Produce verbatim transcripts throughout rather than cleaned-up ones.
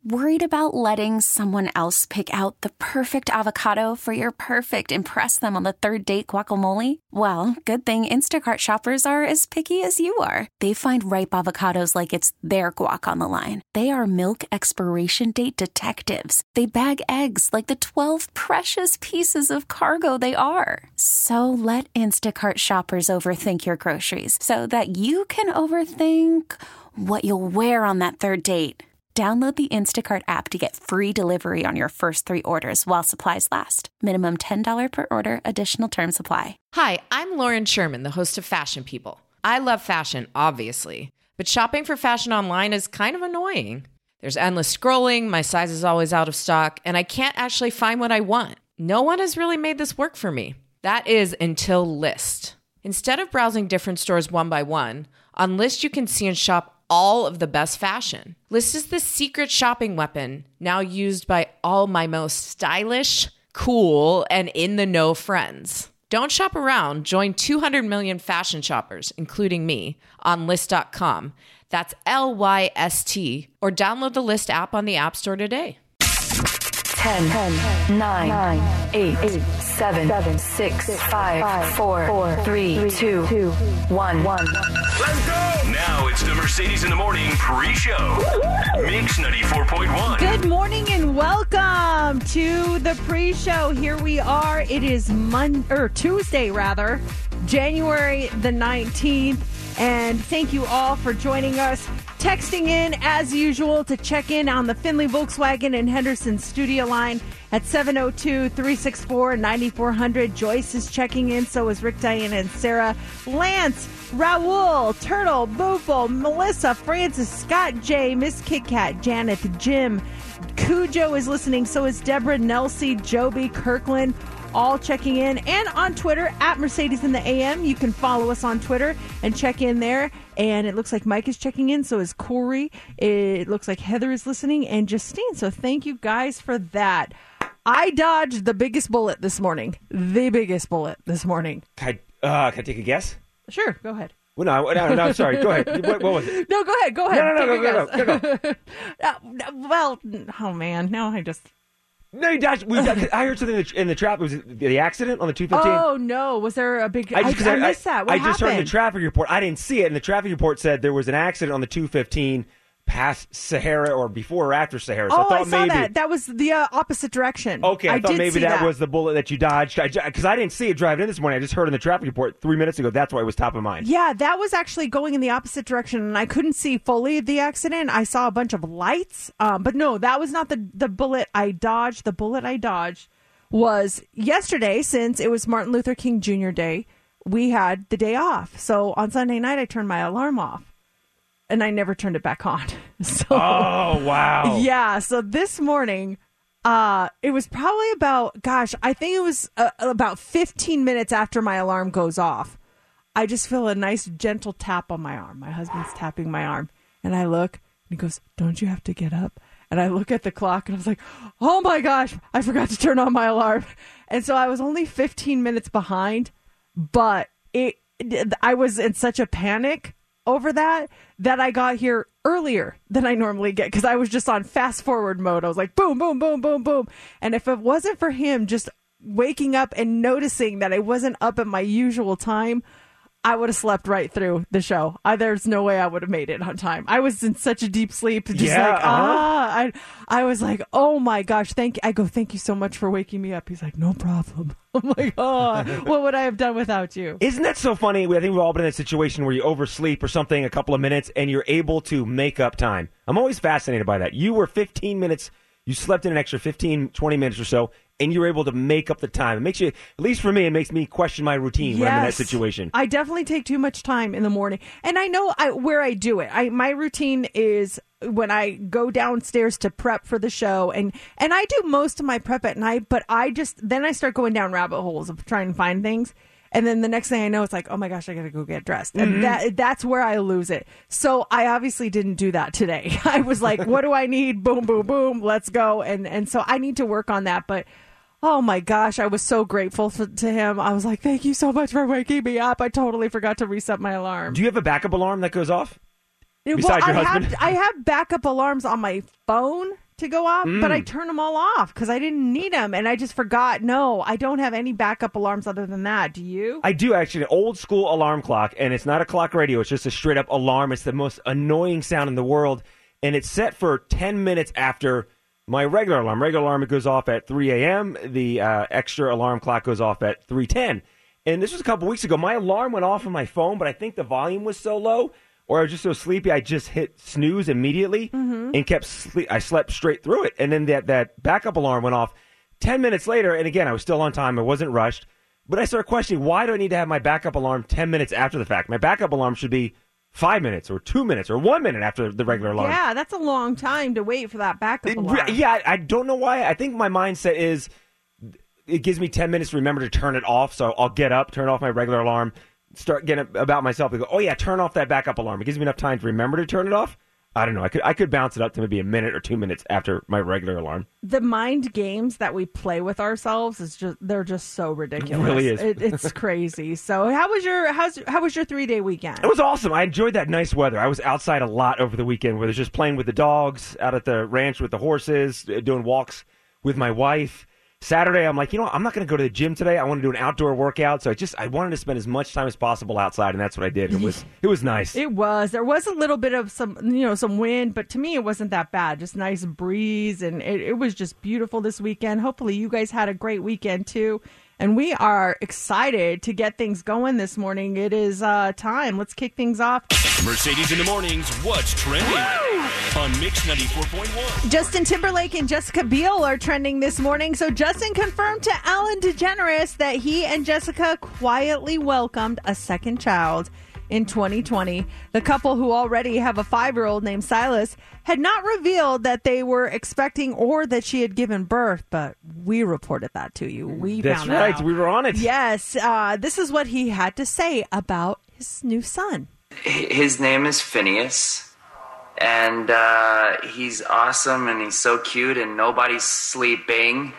Worried about letting someone else pick out the perfect avocado for your perfect impress them on the third date guacamole? Well, good thing Instacart shoppers are as picky as you are. They find ripe avocados like it's their guac on the line. They are milk expiration date detectives. They bag eggs like the twelve precious pieces of cargo they are. So let Instacart shoppers overthink your groceries so that you can overthink what you'll wear on that third date. Download the Instacart app to get free delivery on your first three orders while supplies last. Minimum ten dollars per order. Additional terms apply. Hi, I'm Lauren Sherman, the host of Fashion People. I love fashion, obviously, but shopping for fashion online is kind of annoying. There's endless scrolling, my size is always out of stock, and I can't actually find what I want. No one has really made this work for me. That is until Lyst. Instead of browsing different stores one by one, on Lyst you can see and shop all of the best fashion. Lyst is the secret shopping weapon now used by all my most stylish, cool, and in-the-know friends. Don't shop around. Join two hundred million fashion shoppers, including me, on Lyst dot com. That's L Y S T. Or download the Lyst app on the App Store today. ten, nine, eight, seven, six, five, four, three, two, one. Let's go! Now it's the Mercedes in the Morning pre-show. Mix ninety-four point one. Good morning and welcome to the pre-show. Here we are. It is Monday, or Tuesday rather, January the nineteenth. And thank you all for joining us. Texting in, as usual, to check in on the Findlay Volkswagen and Henderson studio line at seven oh two, three six four, nine four zero zero. Joyce is checking in. So is Rick, Diana, and Sarah. Lance, Raul, Turtle, Boofle, Melissa, Francis, Scott J, Miss Kit Kat, Janet, Jim, Cujo is listening. So is Deborah, Nelsie, Joby, Kirkland. All checking in, and on Twitter at Mercedes in the A M. You can follow us on Twitter and check in there. And it looks like Mike is checking in, so is Corey. It looks like Heather is listening, and Justine. So thank you guys for that. I dodged the biggest bullet this morning. The biggest bullet this morning. Can I, uh, can I take a guess? Sure, go ahead. Well, no, no, no, sorry. Go ahead. What, what was it? No, go ahead. Go ahead. No, no, no, no, no, no, no, no. uh, well, oh man, now I just. No, you dodged. We, I heard something in the, in the traffic. Was it the accident on the two fifteen? Oh, no. Was there a big... I, just, I, I missed I, that. What I happened? just heard the traffic report. I didn't see it, and the traffic report said there was an accident on the two fifteen past Sahara or before or after Sahara. So oh, I, thought I saw maybe, that. That was the uh, opposite direction. Okay, I, I thought did maybe see that, that was the bullet that you dodged. Because I, I didn't see it driving in this morning. I just heard in the traffic report three minutes ago. That's why it was top of mind. Yeah, that was actually going in the opposite direction, and I couldn't see fully the accident. I saw a bunch of lights. Um, but no, that was not the, the bullet I dodged. The bullet I dodged was yesterday, since it was Martin Luther King Junior Day, we had the day off. So on Sunday night, I turned my alarm off, and I never turned it back on. So, oh, wow. Yeah, so this morning, uh, it was probably about, gosh, I think it was uh, about fifteen minutes after my alarm goes off. I just feel a nice gentle tap on my arm. My husband's tapping my arm, and I look, and he goes, "Don't you have to get up?" And I look at the clock, and I was like, oh, my gosh, I forgot to turn on my alarm. And so I was only fifteen minutes behind, but it, I was in such a panic over that that I got here earlier than I normally get because I was just on fast forward mode. I was like, boom, boom, boom, boom, boom. And if it wasn't for him just waking up and noticing that I wasn't up at my usual time, I would have slept right through the show. I, there's no way I would have made it on time. I was in such a deep sleep. Just yeah, like, uh-huh. ah, I, I was like, oh my gosh, thank you. I go, thank you so much for waking me up. He's like, no problem. I'm like, oh, what would I have done without you? Isn't that so funny? I think we've all been in a situation where you oversleep or something a couple of minutes and you're able to make up time. I'm always fascinated by that. You were fifteen minutes, you slept in an extra fifteen, twenty minutes or so, and you're able to make up the time. It makes you, at least for me, it makes me question my routine yes. when I'm in that situation. I definitely take too much time in the morning. And I know I, where I do it. I My routine is when I go downstairs to prep for the show. And, and I do most of my prep at night, but I just, then I start going down rabbit holes of trying to find things. And then the next thing I know, it's like, oh my gosh, I got to go get dressed. And mm-hmm. that that's where I lose it. So I obviously didn't do that today. I was like, what do I need? Boom, boom, boom. Let's go. And, and so I need to work on that. But oh my gosh, I was so grateful for, to him. I was like, thank you so much for waking me up. I totally forgot to reset my alarm. Do you have a backup alarm that goes off? Well, Besides your I husband? have, I have backup alarms on my phone to go off, Mm. but I turned them all off because I didn't need them. And I just forgot, no, I don't have any backup alarms other than that. Do you? I do, actually. An old school alarm clock, and it's not a clock radio. It's just a straight up alarm. It's the most annoying sound in the world. And it's set for ten minutes after my regular alarm. Regular alarm, it goes off at three a.m. The uh, extra alarm clock goes off at three ten. And this was a couple weeks ago. My alarm went off on my phone, but I think the volume was so low, or I was just so sleepy, I just hit snooze immediately Mm-hmm. and kept sleep. I slept straight through it. And then that, that backup alarm went off ten minutes later. And again, I was still on time. I wasn't rushed. But I started questioning, why do I need to have my backup alarm ten minutes after the fact? My backup alarm should be five minutes or two minutes or one minute after the regular alarm. Yeah, that's a long time to wait for that backup It- alarm. yeah, I, I don't know why. I think my mindset is it gives me ten minutes to remember to turn it off. So I'll get up, turn off my regular alarm, start getting about myself and go, oh, yeah, turn off that backup alarm. It gives me enough time to remember to turn it off. I don't know. I could I could bounce it up to maybe a minute or two minutes after my regular alarm. The mind games that we play with ourselves is just they're just so ridiculous. It really is. It, it's crazy. So how was your how's how was your three day weekend? It was awesome. I enjoyed that nice weather. I was outside a lot over the weekend, where I was just playing with the dogs, out at the ranch with the horses, uh, doing walks with my wife. Saturday, I'm like, you know what? I'm not going to go to the gym today. I want to do an outdoor workout. So I just I wanted to spend as much time as possible outside, and that's what I did. It was it was nice. It was. There was a little bit of some, you know, some wind, but to me, it wasn't that bad. Just nice breeze, and it, it was just beautiful this weekend. Hopefully, you guys had a great weekend too. And we are excited to get things going this morning. It is uh, time. Let's kick things off. Mercedes in the mornings. What's trending on Mix ninety-four point one? Justin Timberlake and Jessica Biel are trending this morning. So Justin confirmed to Ellen DeGeneres that he and Jessica quietly welcomed a second child in twenty twenty. The couple, who already have a five-year-old named Silas, had not revealed that they were expecting or that she had given birth, but we reported that to you. We That's found that right. out. We were on it. Yes. Uh, this is what he had to say about his new son. His name is Phineas, and uh, he's awesome, and he's so cute, and nobody's sleeping.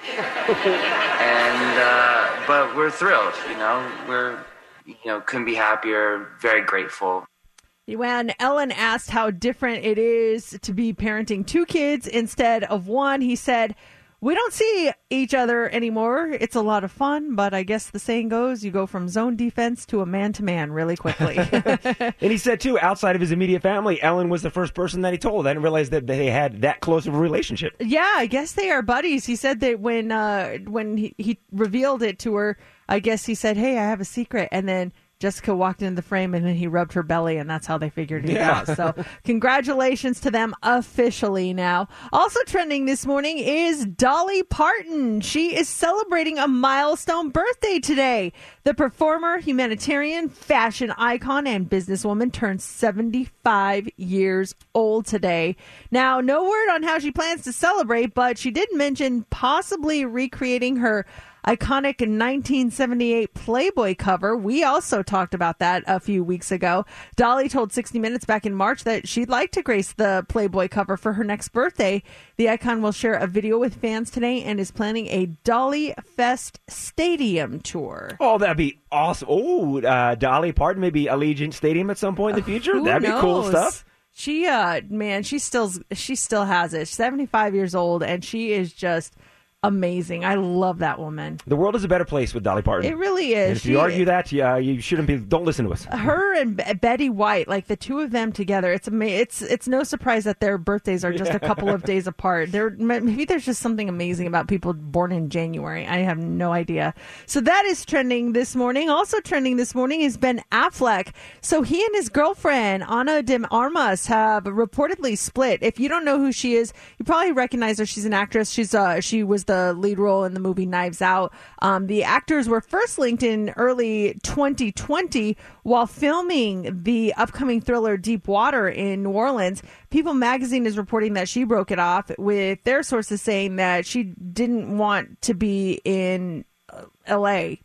and uh, but we're thrilled, you know. We're, you know, couldn't be happier. Very grateful. When Ellen asked how different it is to be parenting two kids instead of one, he said, "We don't see each other anymore. It's a lot of fun, but I guess the saying goes, you go from zone defense to a man-to-man really quickly." And he said, too, outside of his immediate family, Ellen was the first person that he told. I didn't realize that they had that close of a relationship. Yeah, I guess they are buddies. He said that when uh, when he, he revealed it to her, I guess he said, "Hey, I have a secret," and then Jessica walked into the frame, and then he rubbed her belly, and that's how they figured it Yeah. out. So congratulations to them officially now. Also trending this morning is Dolly Parton. She is celebrating a milestone birthday today. The performer, humanitarian, fashion icon, and businesswoman turned seventy-five years old today. Now, no word on how she plans to celebrate, but she did mention possibly recreating her iconic nineteen seventy-eight Playboy cover. We also talked about that a few weeks ago. Dolly told sixty minutes back in March that she'd like to grace the Playboy cover for her next birthday. The icon will share a video with fans today and is planning a Dolly Fest Stadium tour. Oh, that'd be awesome. Oh, uh, Dolly Parton, maybe Allegiant Stadium at some point in the future. Who That'd be cool knows? stuff. She, uh, man, she still, she still has it. She's seventy-five years old, and she is just amazing. I love that woman. The world is a better place with Dolly Parton. It really is. And if She- you argue that, yeah, you shouldn't be. Don't listen to us. Her and Be- Betty White, like the two of them together, it's ama- it's it's no surprise that their birthdays are just a couple of days apart. There, maybe there's just something amazing about people born in January. I have no idea. So that is trending this morning. Also trending this morning is Ben Affleck. So he and his girlfriend Ana de Armas have reportedly split. If you don't know who she is, you probably recognize her. She's an actress. She's uh she was the lead role in the movie Knives Out. Um, the actors were first linked in early twenty twenty while filming the upcoming thriller Deep Water in New Orleans. People magazine is reporting that she broke it off, with their sources saying that she didn't want to be in L A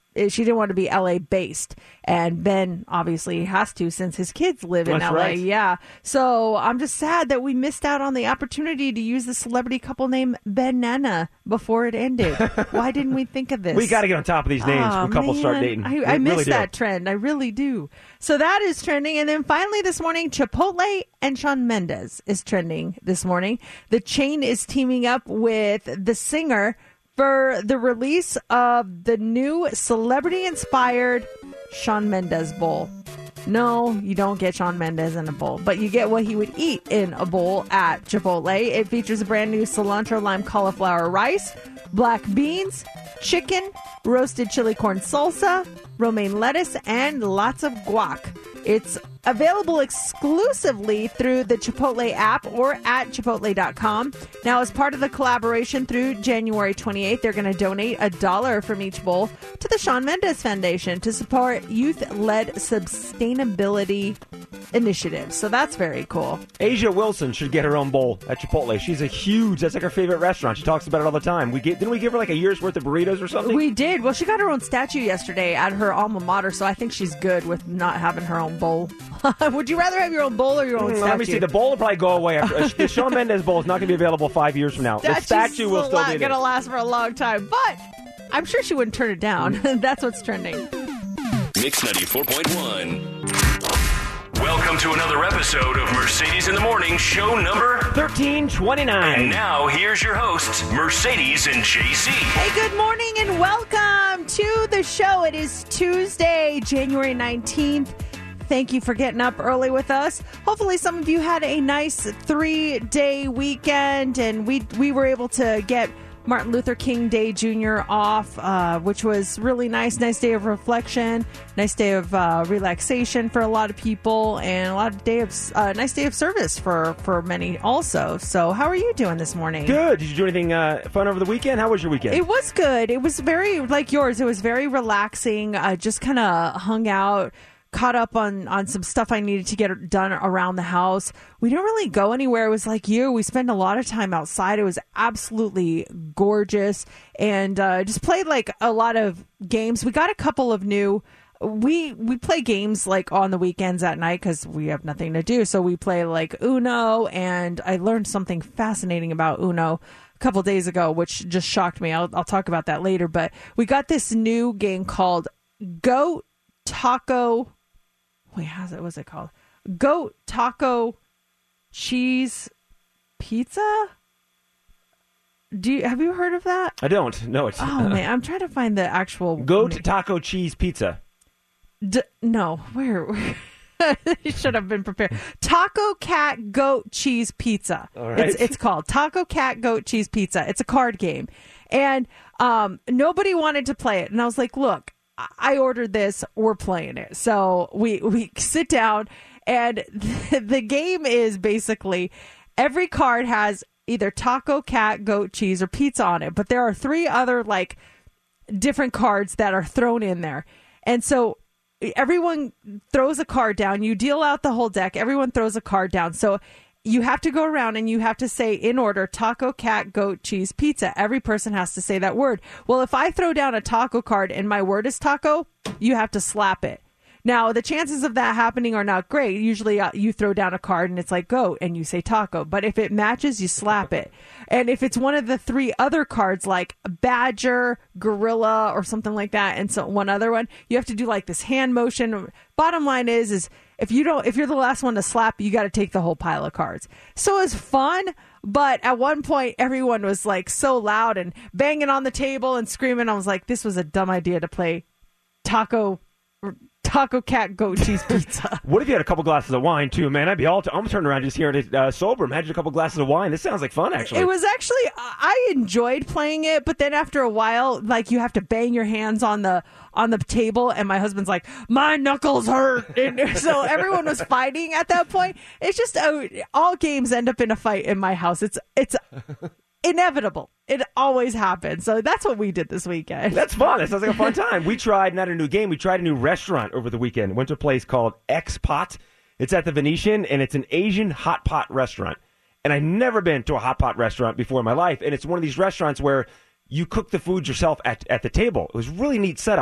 she didn't want to be L A based, and Ben obviously has to since his kids live in That's L A. right. Yeah. So I'm just sad that we missed out on the opportunity to use the celebrity couple named Banana before it ended. Why didn't we think of this? We got to get on top of these names Oh, when couples man. start dating. I, We I miss really do. that trend. I really do. So that is trending. And then finally this morning, Chipotle and Shawn Mendes is trending this morning. The chain is teaming up with the singer for the release of the new celebrity-inspired Shawn Mendes bowl. No, you don't get Shawn Mendes in a bowl, but you get what he would eat in a bowl at Chipotle. It features a brand new cilantro lime cauliflower rice, black beans, chicken, roasted chili corn salsa, romaine lettuce, and lots of guac. It's available exclusively through the Chipotle app or at chipotle dot com. Now, as part of the collaboration through January twenty-eighth, they're going to donate a dollar from each bowl to the Shawn Mendes Foundation to support youth-led sustainability initiatives. So that's very cool. Asia Wilson should get her own bowl at Chipotle. She's a huge, that's like her favorite restaurant. She talks about it all the time. We get, didn't we give her like a year's worth of burritos or something? We did. Well, she got her own statue yesterday at her alma mater, so I think she's good with not having her own bowl. Would you rather have your own bowl or your own Mm, statue? let me see. The bowl will probably go away. After, the Shawn Mendes bowl is not going to be available five years from now. The statue will still be there. going to last for a long time, but I'm sure she wouldn't turn it down. That's what's trending. Mix ninety-four point one. Welcome to another episode of Mercedes in the Morning, show number thirteen twenty-nine. And now, here's your hosts, Mercedes and J C. Hey, good morning and welcome to the show. It is Tuesday, January nineteenth. Thank you for getting up early with us. Hopefully some of you had a nice three-day weekend, and we we were able to get Martin Luther King Day Junior off, uh, which was really nice. Nice day of reflection, nice day of uh, relaxation for a lot of people, and a lot of day of uh, nice day of service for, for many also. So how are you doing this morning? Good. Did you do anything uh, fun over the weekend? How was your weekend? It was good. It was very, like yours, it was very relaxing. I just kind of hung out, caught up on, on some stuff I needed to get done around the house. We didn't really go anywhere. It was like you. We spent a lot of time outside. It was absolutely gorgeous, and uh, just played like a lot of games. We got a couple of new... We we play games like on the weekends at night because we have nothing to do. So we play like Uno, and I learned something fascinating about Uno a couple days ago, which just shocked me. I'll, I'll talk about that later. But we got this new game called Goat Taco... Wait, how's it? What's it called? Goat Taco Cheese Pizza? Do you have you heard of that? I don't. No, it's Oh man, I'm trying to find the actual Goat Taco Cheese Pizza. D- no, where? where? You should have been prepared. Taco Cat Goat Cheese Pizza. All right. It's it's called Taco Cat Goat Cheese Pizza. It's a card game, and um, nobody wanted to play it, and I was like, look. I ordered this, we're playing it. So we, we sit down, and the, the game is basically every card has either taco, cat, goat, cheese, or pizza on it. But there are three other like different cards that are thrown in there. And so everyone throws a card down. You deal out the whole deck. Everyone throws a card down. So you have to go around and you have to say in order, taco, cat, goat, cheese, pizza. Every person has to say that word. Well, if I throw down a taco card and my word is taco, you have to slap it. Now, the chances of that happening are not great. Usually uh, you throw down a card and it's like goat and you say taco. But if it matches, you slap it. And if it's one of the three other cards like badger, gorilla, or something like that, and so one other one, you have to do like this hand motion. Bottom line is, is if you don't, if you're the last one to slap, you got to take the whole pile of cards. So it was fun. But at one point, everyone was like so loud and banging on the table and screaming. I was like, this was a dumb idea to play taco Taco Cat Goat Cheese Pizza. What if you had a couple glasses of wine, too, man? I'd be all... T- I'm turning around just hearing it uh, sober. Imagine a couple glasses of wine. This sounds like fun, actually. It was actually... I enjoyed playing it, but then after a while, like, you have to bang your hands on the on the table, and my husband's like, my knuckles hurt. And so everyone was fighting at that point. It's just... Uh, all games end up in a fight in my house. It's It's... inevitable. It always happens. So that's what we did this weekend. That's fun. That sounds like a fun time. We tried, not a new game, we tried a new restaurant over the weekend. Went to a place called X-Pot. It's at the Venetian, and it's an Asian hot pot restaurant. And I've never been to a hot pot restaurant before in my life. And it's one of these restaurants where you cook the food yourself at, at the table. It was a really neat setup.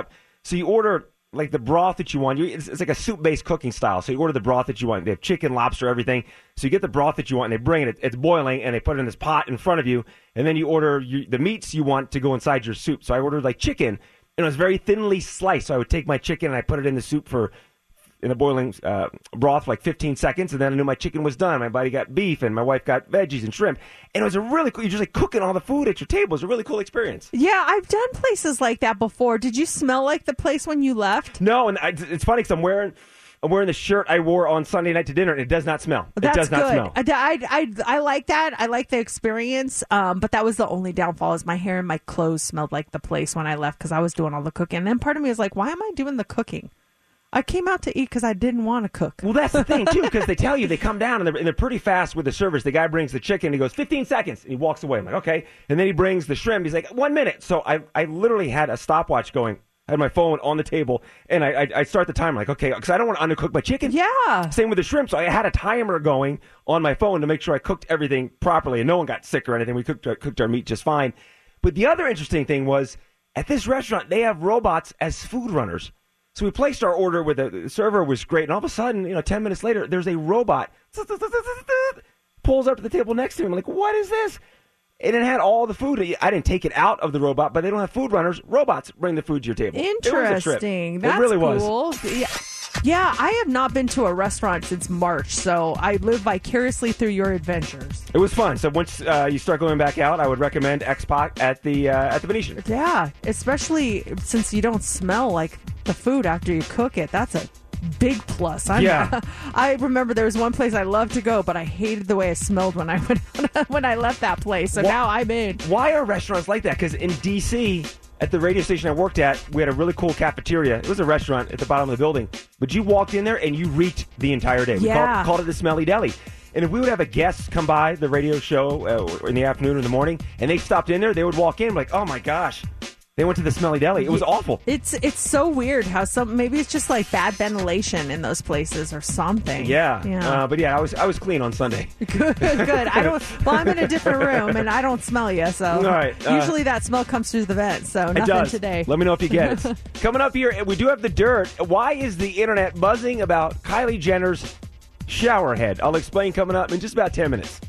So you order like the broth that you want. You, it's, it's like a soup-based cooking style. So you order the broth that you want. They have chicken, lobster, everything. So you get the broth that you want, and they bring it. It's boiling, and they put it in this pot in front of you. And then you order you, the meats you want to go inside your soup. So I ordered like chicken, and it was very thinly sliced. So I would take my chicken and I put it in the soup for in the boiling uh, broth for like fifteen seconds, and then I knew my chicken was done. My buddy got beef, and my wife got veggies and shrimp. And it was a really cool, you're just like cooking all the food at your table. It was a really cool experience. Yeah, I've done places like that before. Did you smell like the place when you left? No, and I, it's funny because I'm wearing, I'm wearing the shirt I wore on Sunday night to dinner, and it does not smell. It That's does not good. smell. I, I, I, I like that. I like the experience, um, but that was the only downfall is my hair and my clothes smelled like the place when I left because I was doing all the cooking. And then part of me was like, why am I doing the cooking? I came out to eat because I didn't want to cook. Well, that's the thing, too, because they tell you, they come down, and they're, and they're pretty fast with the service. The guy brings the chicken, he goes, fifteen seconds, and he walks away. I'm like, okay. And then he brings the shrimp. He's like, one minute. So I I literally had a stopwatch going. I had my phone on the table, and I I, I start the timer, like, okay, because I don't want to undercook my chicken. Yeah. Same with the shrimp. So I had a timer going on my phone to make sure I cooked everything properly, and no one got sick or anything. We cooked, uh, cooked our meat just fine. But the other interesting thing was, at this restaurant, they have robots as food runners. So we placed our order with the, the server was great, and all of a sudden, you know, ten minutes later, there's a robot pulls up to the table next to him. I'm like, what is this? And it had all the food. I didn't take it out of the robot, but they don't have food runners. Robots bring the food to your table. Interesting. It That's it really cool. was. Yeah. Yeah, I have not been to a restaurant since March, so I live vicariously through your adventures. It was fun. So once uh, you start going back out, I would recommend X-Pac at the uh, at the Venetian. Yeah, especially since you don't smell like the food after you cook it. That's a big plus. I'm, yeah. I remember there was one place I loved to go, but I hated the way it smelled when I went when I left that place. So Why, now I'm in. Why are restaurants like that? Because in D C, at the radio station I worked at, we had a really cool cafeteria. It was a restaurant at the bottom of the building, but you walked in there and you reeked the entire day. We Yeah. called, called it the Smelly Deli. And if we would have a guest come by the radio show uh, in the afternoon or in the morning, and they stopped in there, they would walk in like, oh my gosh. They went to the Smelly Deli. It was awful. It's it's so weird how some maybe it's just like bad ventilation in those places or something. Yeah, yeah. Uh, but yeah, I was I was clean on Sunday. Good, good. I don't. Well, I'm in a different room and I don't smell you. So All right, uh, usually that smell comes through the vent. So It nothing does. today. Let me know if you get it. Coming up here, we do have the dirt. Why is the internet buzzing about Kylie Jenner's shower head? I'll explain coming up in just about ten minutes.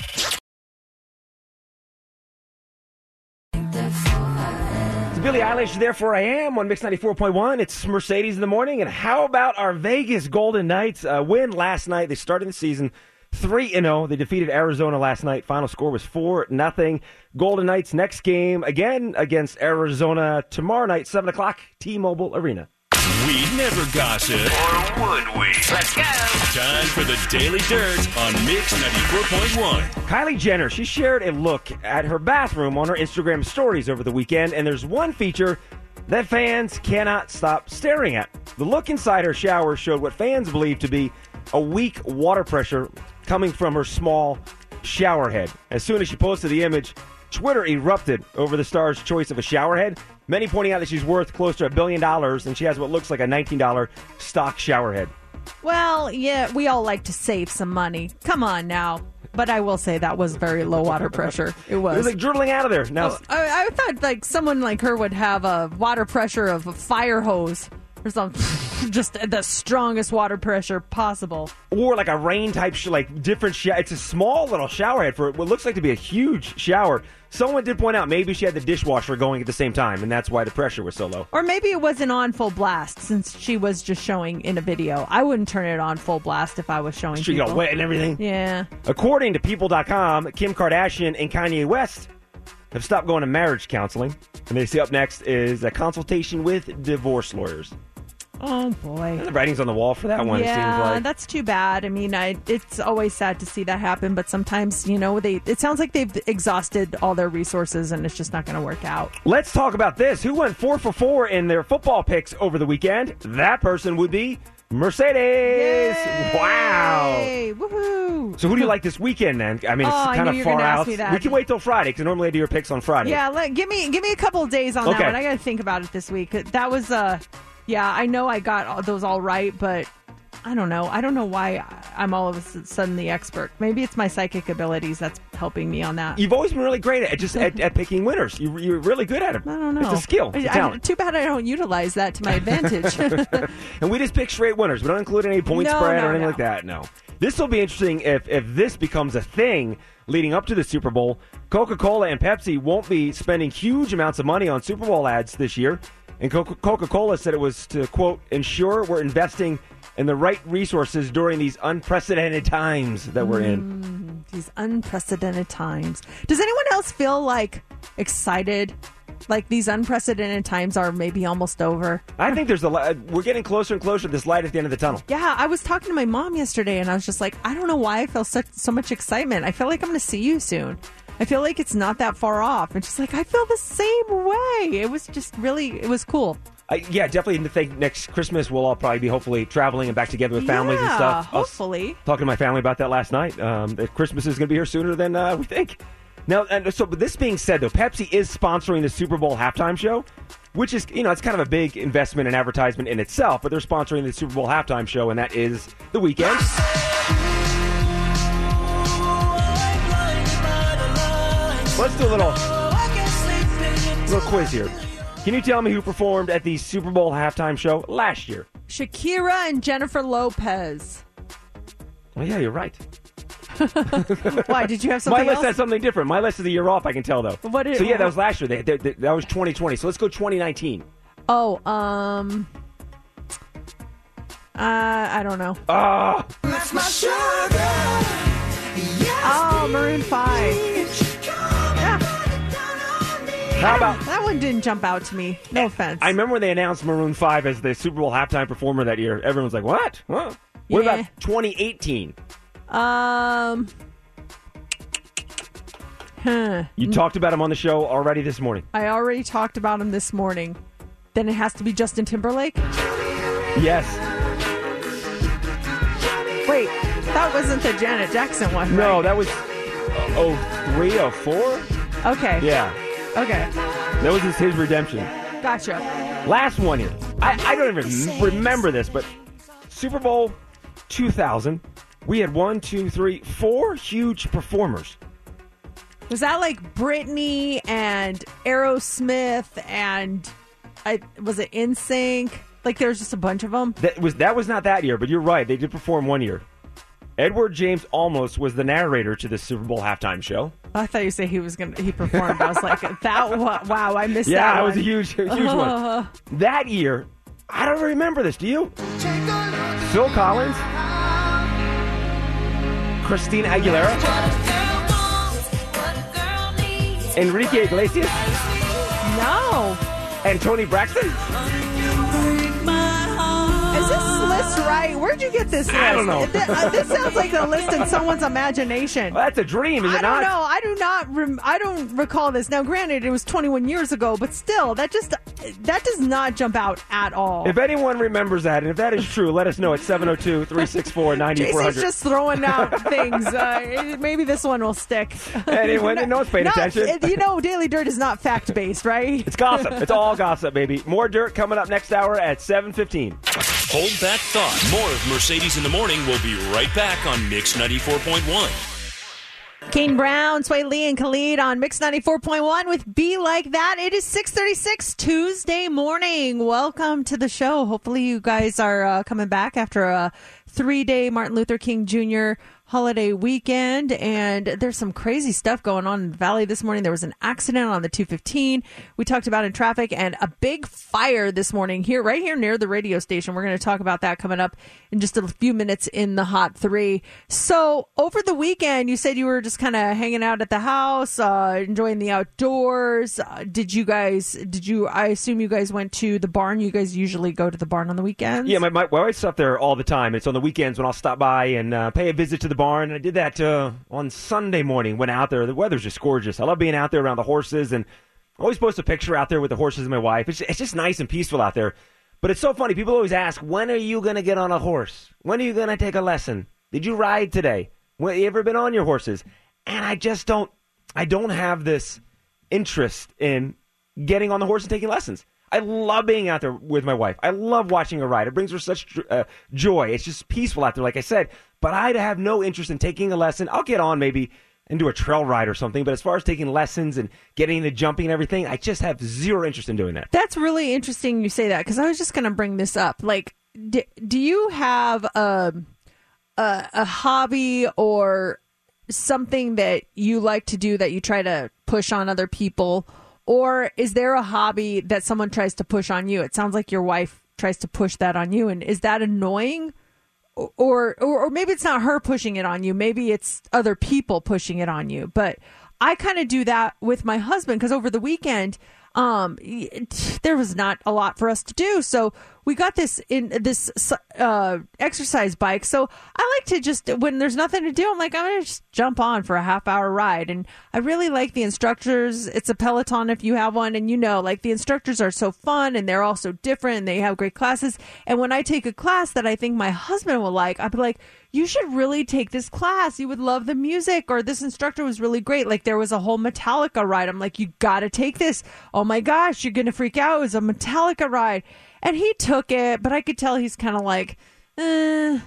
It's Billie Eilish, Therefore I Am, on Mix ninety-four point one. It's Mercedes in the morning. And how about our Vegas Golden Knights uh, win last night? They started the season three and oh. They defeated Arizona last night. Final score was four nothing. Golden Knights next game, again against Arizona tomorrow night, seven o'clock, T-Mobile Arena. We'd never gossip. Or would we? Let's go. Time for the Daily Dirt on Mix ninety-four point one. Kylie Jenner, she shared a look at her bathroom on her Instagram stories over the weekend, and there's one feature that fans cannot stop staring at. The look inside her shower showed what fans believe to be a weak water pressure coming from her small shower head. As soon as she posted the image, Twitter erupted over the star's choice of a shower head, many pointing out that she's worth close to a billion dollars and she has what looks like a nineteen dollars stock shower head. Well, yeah, we all like to save some money. Come on now. But I will say that was very low water pressure. It was. It was like dribbling out of there. Now, Oh, I, I thought like someone like her would have a water pressure of a fire hose or something. Just the strongest water pressure possible. or like a rain type, sh- like different. Sh- it's a small little shower head for what looks like to be a huge shower. Someone did point out maybe she had the dishwasher going at the same time, and that's why the pressure was so low. Or maybe it wasn't on full blast since she was just showing in a video. I wouldn't turn it on full blast if I was showing She people. got wet and everything. Yeah. According to People dot com, Kim Kardashian and Kanye West have stopped going to marriage counseling. And they say up next is a consultation with divorce lawyers. Oh, boy. The writing's on the wall for that one, yeah, it seems like. that's too bad. I mean, I, it's always sad to see that happen, but sometimes, you know, they it sounds like they've exhausted all their resources and it's just not going to work out. Let's talk about this. Who went four for four in their football picks over the weekend? That person would be Mercedes. Yay! Wow. Woohoo! So who do you like this weekend, then? I mean, it's Oh, I kind knew of you were far gonna ask out. me that. We can wait till Friday because normally I do your picks on Friday. Yeah, let, give me give me a couple of days on Okay. that one. I got to think about it this week. That was, uh, yeah, I know I got all, those all right, but I don't know. I don't know why. I'm all of a sudden the expert. Maybe it's my psychic abilities that's helping me on that. You've always been really great at just at, at picking winners. You, you're really good at them. I don't know. It's a skill. It's a talent. I, too bad I don't utilize that to my advantage. And we just pick straight winners. We don't include any point No, spread no, or anything no. like that. No. This will be interesting if, if this becomes a thing leading up to the Super Bowl. Coca-Cola and Pepsi won't be spending huge amounts of money on Super Bowl ads this year. And Coca- Coca-Cola said it was to, quote, ensure we're investing in the right resources during these unprecedented times that we're in. Mm, these unprecedented times. Does anyone else feel like excited? Like these unprecedented times are maybe almost over? I think there's a li- we're getting closer and closer to this light at the end of the tunnel. Yeah, I was talking to my mom yesterday, and I was just like, I don't know why I feel such so much excitement. I feel like I'm going to see you soon. I feel like it's not that far off. And she's like, I feel the same way. It was just really, it was cool. I, yeah, definitely think next Christmas we'll all probably be hopefully traveling and back together with families yeah, and stuff. I was hopefully. talking to my family about that last night. Um, that Christmas is going to be here sooner than uh, we think. Now, and so, but this being said, though, Pepsi is sponsoring the Super Bowl halftime show, which is, you know, it's kind of a big investment and advertisement in itself, but they're sponsoring the Super Bowl halftime show, and that is The Weeknd. Let's do a little, little quiz here. Can you tell me who performed at the Super Bowl halftime show last year? Shakira and Jennifer Lopez. Well, yeah, you're right. Why, did you have My something list else? has something different. My list is a year off, I can tell, though. What is- so, yeah, that was last year. They, they, they, that was twenty twenty. So let's go twenty nineteen. Oh, um... Uh, I don't know. Oh, Oh, Maroon five. Yeah. how about... That one didn't jump out to me. No offense. I remember when they announced Maroon five as the Super Bowl halftime performer that year. Everyone was like, what? What, what Yeah. about twenty eighteen? Um... Huh. You talked about him on the show already this morning. I already talked about him this morning. Then it has to be Justin Timberlake? Yes. Wait, that wasn't the Janet Jackson one, No, right? that was oh three, oh four? Okay. Yeah. Okay. That was his, his redemption. Gotcha. Last one here. I, I don't even remember this, but Super Bowl two thousand, we had one, two, three, four huge performers. Was that like Britney and Aerosmith and I, was it N Sync? Like there was just a bunch of them? That was that was not that year, but you're right. They did perform one year. Edward James Olmos was the narrator to the Super Bowl halftime show. I thought you said he was gonna he performed. I was like, that wa- wow, I missed Yeah, that it was one. a huge, huge one. That year, I don't remember this. Do you? Phil Collins, Christina Aguilera, Enrique Iglesias, No. and Tony Braxton. Is this list right? Where'd you get this list? I don't know. Th- uh, This sounds like a list in someone's imagination. Well, that's a dream, is I it don't not? know. I do not. Rem- I don't recall this. Now, granted, it was twenty-one years ago, but still, that just that does not jump out at all. If anyone remembers that, and if that is true, let us know at seven oh two, three six four, nine four J C's hundred. just throwing out things. Uh, maybe this one will stick. Anyone, no one's paying Not- attention. You know, Daily Dirt is not fact based, right? It's gossip. It's all gossip, baby. More dirt coming up next hour at seven fifteen. Hold that thought. More of Mercedes in the Morning will be right back on Mix ninety-four point one. Kane Brown, Sway Lee, and Khalid on Mix ninety-four point one with Be Like That. It is six thirty-six Tuesday morning. Welcome to the show. Hopefully you guys are uh, coming back after a three-day Martin Luther King Junior holiday weekend, and there's some crazy stuff going on in the Valley this morning. There was an accident on the two fifteen we talked about in traffic, and a big fire this morning here, right here near the radio station. We're going to talk about that coming up in just a few minutes in the Hot Three. So over the weekend, you said you were just kind of hanging out at the house, uh, enjoying the outdoors. Uh, did you guys, did you, I assume you guys went to the barn. You guys usually go to the barn on the weekends? Yeah, my, my, my wife's up there all the time. It's on the weekends when I'll stop by and uh, pay a visit to the barn. I did that uh, on Sunday morning. Went out there. The weather's just gorgeous. I love being out there around the horses, and I always post a picture out there with the horses and my wife. It's, it's just nice and peaceful out there. But it's so funny. People always ask, when are you going to get on a horse? When are you going to take a lesson? Did you ride today? When, you ever been on your horses? And I just don't, I don't have this interest in getting on the horse and taking lessons. I love being out there with my wife. I love watching her ride. It brings her such uh, joy. It's just peaceful out there, like I said. But I have no interest in taking a lesson. I'll get on maybe and do a trail ride or something. But as far as taking lessons and getting into jumping and everything, I just have zero interest in doing that. That's really interesting you say that, because I was just going to bring this up. Like, do, do you have a, a, a hobby or something that you like to do that you try to push on other people? Or is there a hobby that someone tries to push on you? It sounds like your wife tries to push that on you. And is that annoying? Or, or, or maybe it's not her pushing it on you. Maybe it's other people pushing it on you. But I kind of do that with my husband, because over the weekend, um, it, there was not a lot for us to do. So we got this in this uh, exercise bike. So I like to just, when there's nothing to do, I'm like, I'm going to just jump on for a half hour ride. And I really like the instructors. It's a Peloton if you have one. And you know, like the instructors are so fun and they're all so different and they have great classes. And when I take a class that I think my husband will like, I'll be like, you should really take this class. You would love the music, or this instructor was really great. Like there was a whole Metallica ride. I'm like, you got to take this. Oh my gosh, you're going to freak out. It was a Metallica ride. And he took it, but I could tell he's kind of like, eh,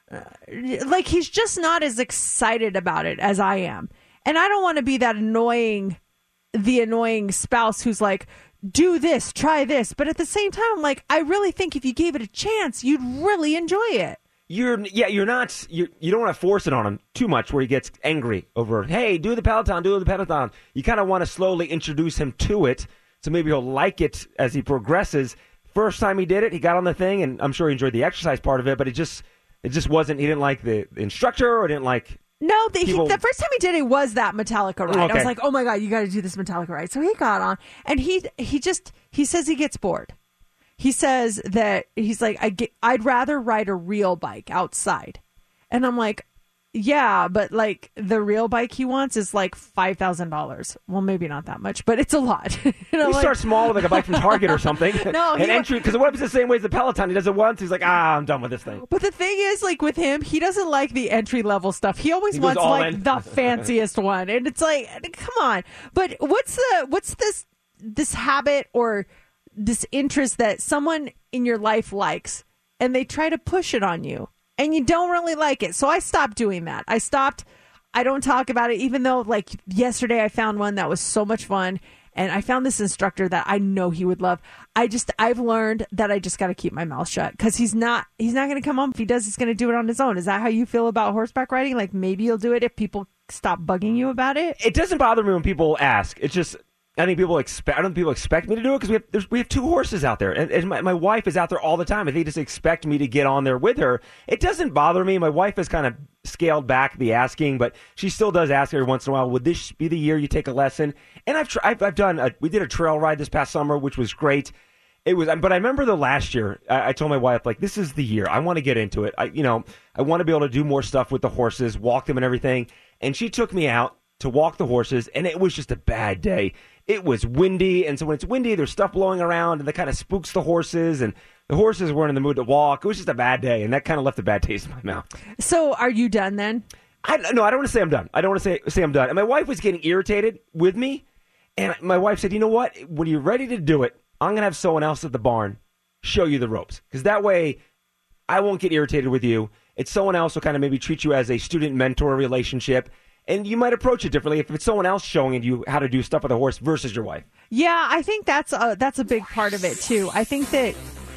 like he's just not as excited about it as I am. And I don't want to be that annoying, the annoying spouse who's like, do this, try this. But at the same time, I'm like, I really think if you gave it a chance, you'd really enjoy it. You're yeah, you're not you you don't want to force it on him too much where he gets angry over, hey, do the Peloton, do the Peloton. You kind of want to slowly introduce him to it, so maybe he'll like it as he progresses. First time he did it, he got on the thing, and I'm sure he enjoyed the exercise part of it, but it just it just wasn't, he didn't like the instructor or didn't like No, the, people... he, the first time he did it was that Metallica ride. Okay. I was like, oh my God, you got to do this Metallica ride. So he got on, and he he just, he says he gets bored. He says that he's like, I get, I'd rather ride a real bike outside. And I'm like, yeah, but like the real bike he wants is like five thousand dollars. Well, maybe not that much, but it's a lot. you know, you like, start small with like a bike from Target or something. No, An he, entry, because what if it's the same way as the Peloton? He does it once, he's like, ah, I'm done with this thing. But the thing is, like with him, he doesn't like the entry level stuff. He always He wants goes all like in. the fanciest one. And it's like, come on. But what's the, what's this, this habit or this interest that someone in your life likes and they try to push it on you and you don't really like it? So I stopped doing that. I stopped. I don't talk about it, even though like yesterday I found one that was so much fun, and I found this instructor that I know he would love. I just, I've learned that I just got to keep my mouth shut, because he's not, he's not going to come home. If he does, he's going to do it on his own. Is that how you feel about horseback riding? Like maybe you'll do it if people stop bugging you about it? It doesn't bother me when people ask. It's just, I think people expect. I don't think people expect me to do it, because we have there's, we have two horses out there, and, and my, my wife is out there all the time. And they just expect me to get on there with her. It doesn't bother me. My wife has kind of scaled back the asking, but she still does ask every once in a while. Would this be the year you take a lesson? And I've tried. I've, I've done. A, we did a trail ride this past summer, which was great. It was, but I remember the last year. I, I told my wife, like, this is the year. I want to get into it. I, you know, I want to be able to do more stuff with the horses, walk them and everything. And she took me out to walk the horses, and it was just a bad day. It was windy, and so when it's windy, there's stuff blowing around, and that kind of spooks the horses, and the horses weren't in the mood to walk. It was just a bad day, and that kind of left a bad taste in my mouth. So are you done then? I, no, I don't want to say I'm done. I don't want to say say I'm done. And my wife was getting irritated with me, and my wife said, you know what? When you're ready to do it, I'm going to have someone else at the barn show you the ropes, because that way I won't get irritated with you. It's someone else who kind of maybe treat you as a student-mentor relationship. And you might approach it differently if it's someone else showing you how to do stuff with a horse versus your wife. Yeah, I think that's a, that's a big part of it, too. I think that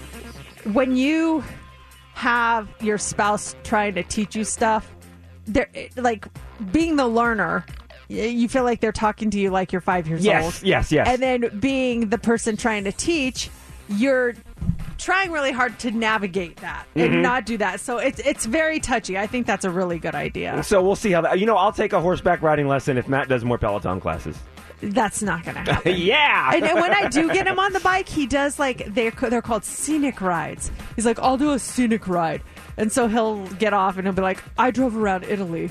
when you have your spouse trying to teach you stuff, they're like being the learner, you feel like they're talking to you like you're five years yes, old. Yes, yes, yes. And then being the person trying to teach, you're trying really hard to navigate that and mm-hmm. not do that. So it's it's very touchy. I think that's a really good idea. So we'll see how that, you know, I'll take a horseback riding lesson if Matt does more Peloton classes. That's not going to happen. Yeah. And, and when I do get him on the bike, he does like, they're, they're called scenic rides. He's like, I'll do a scenic ride. And so he'll get off and he'll be like, I drove around Italy.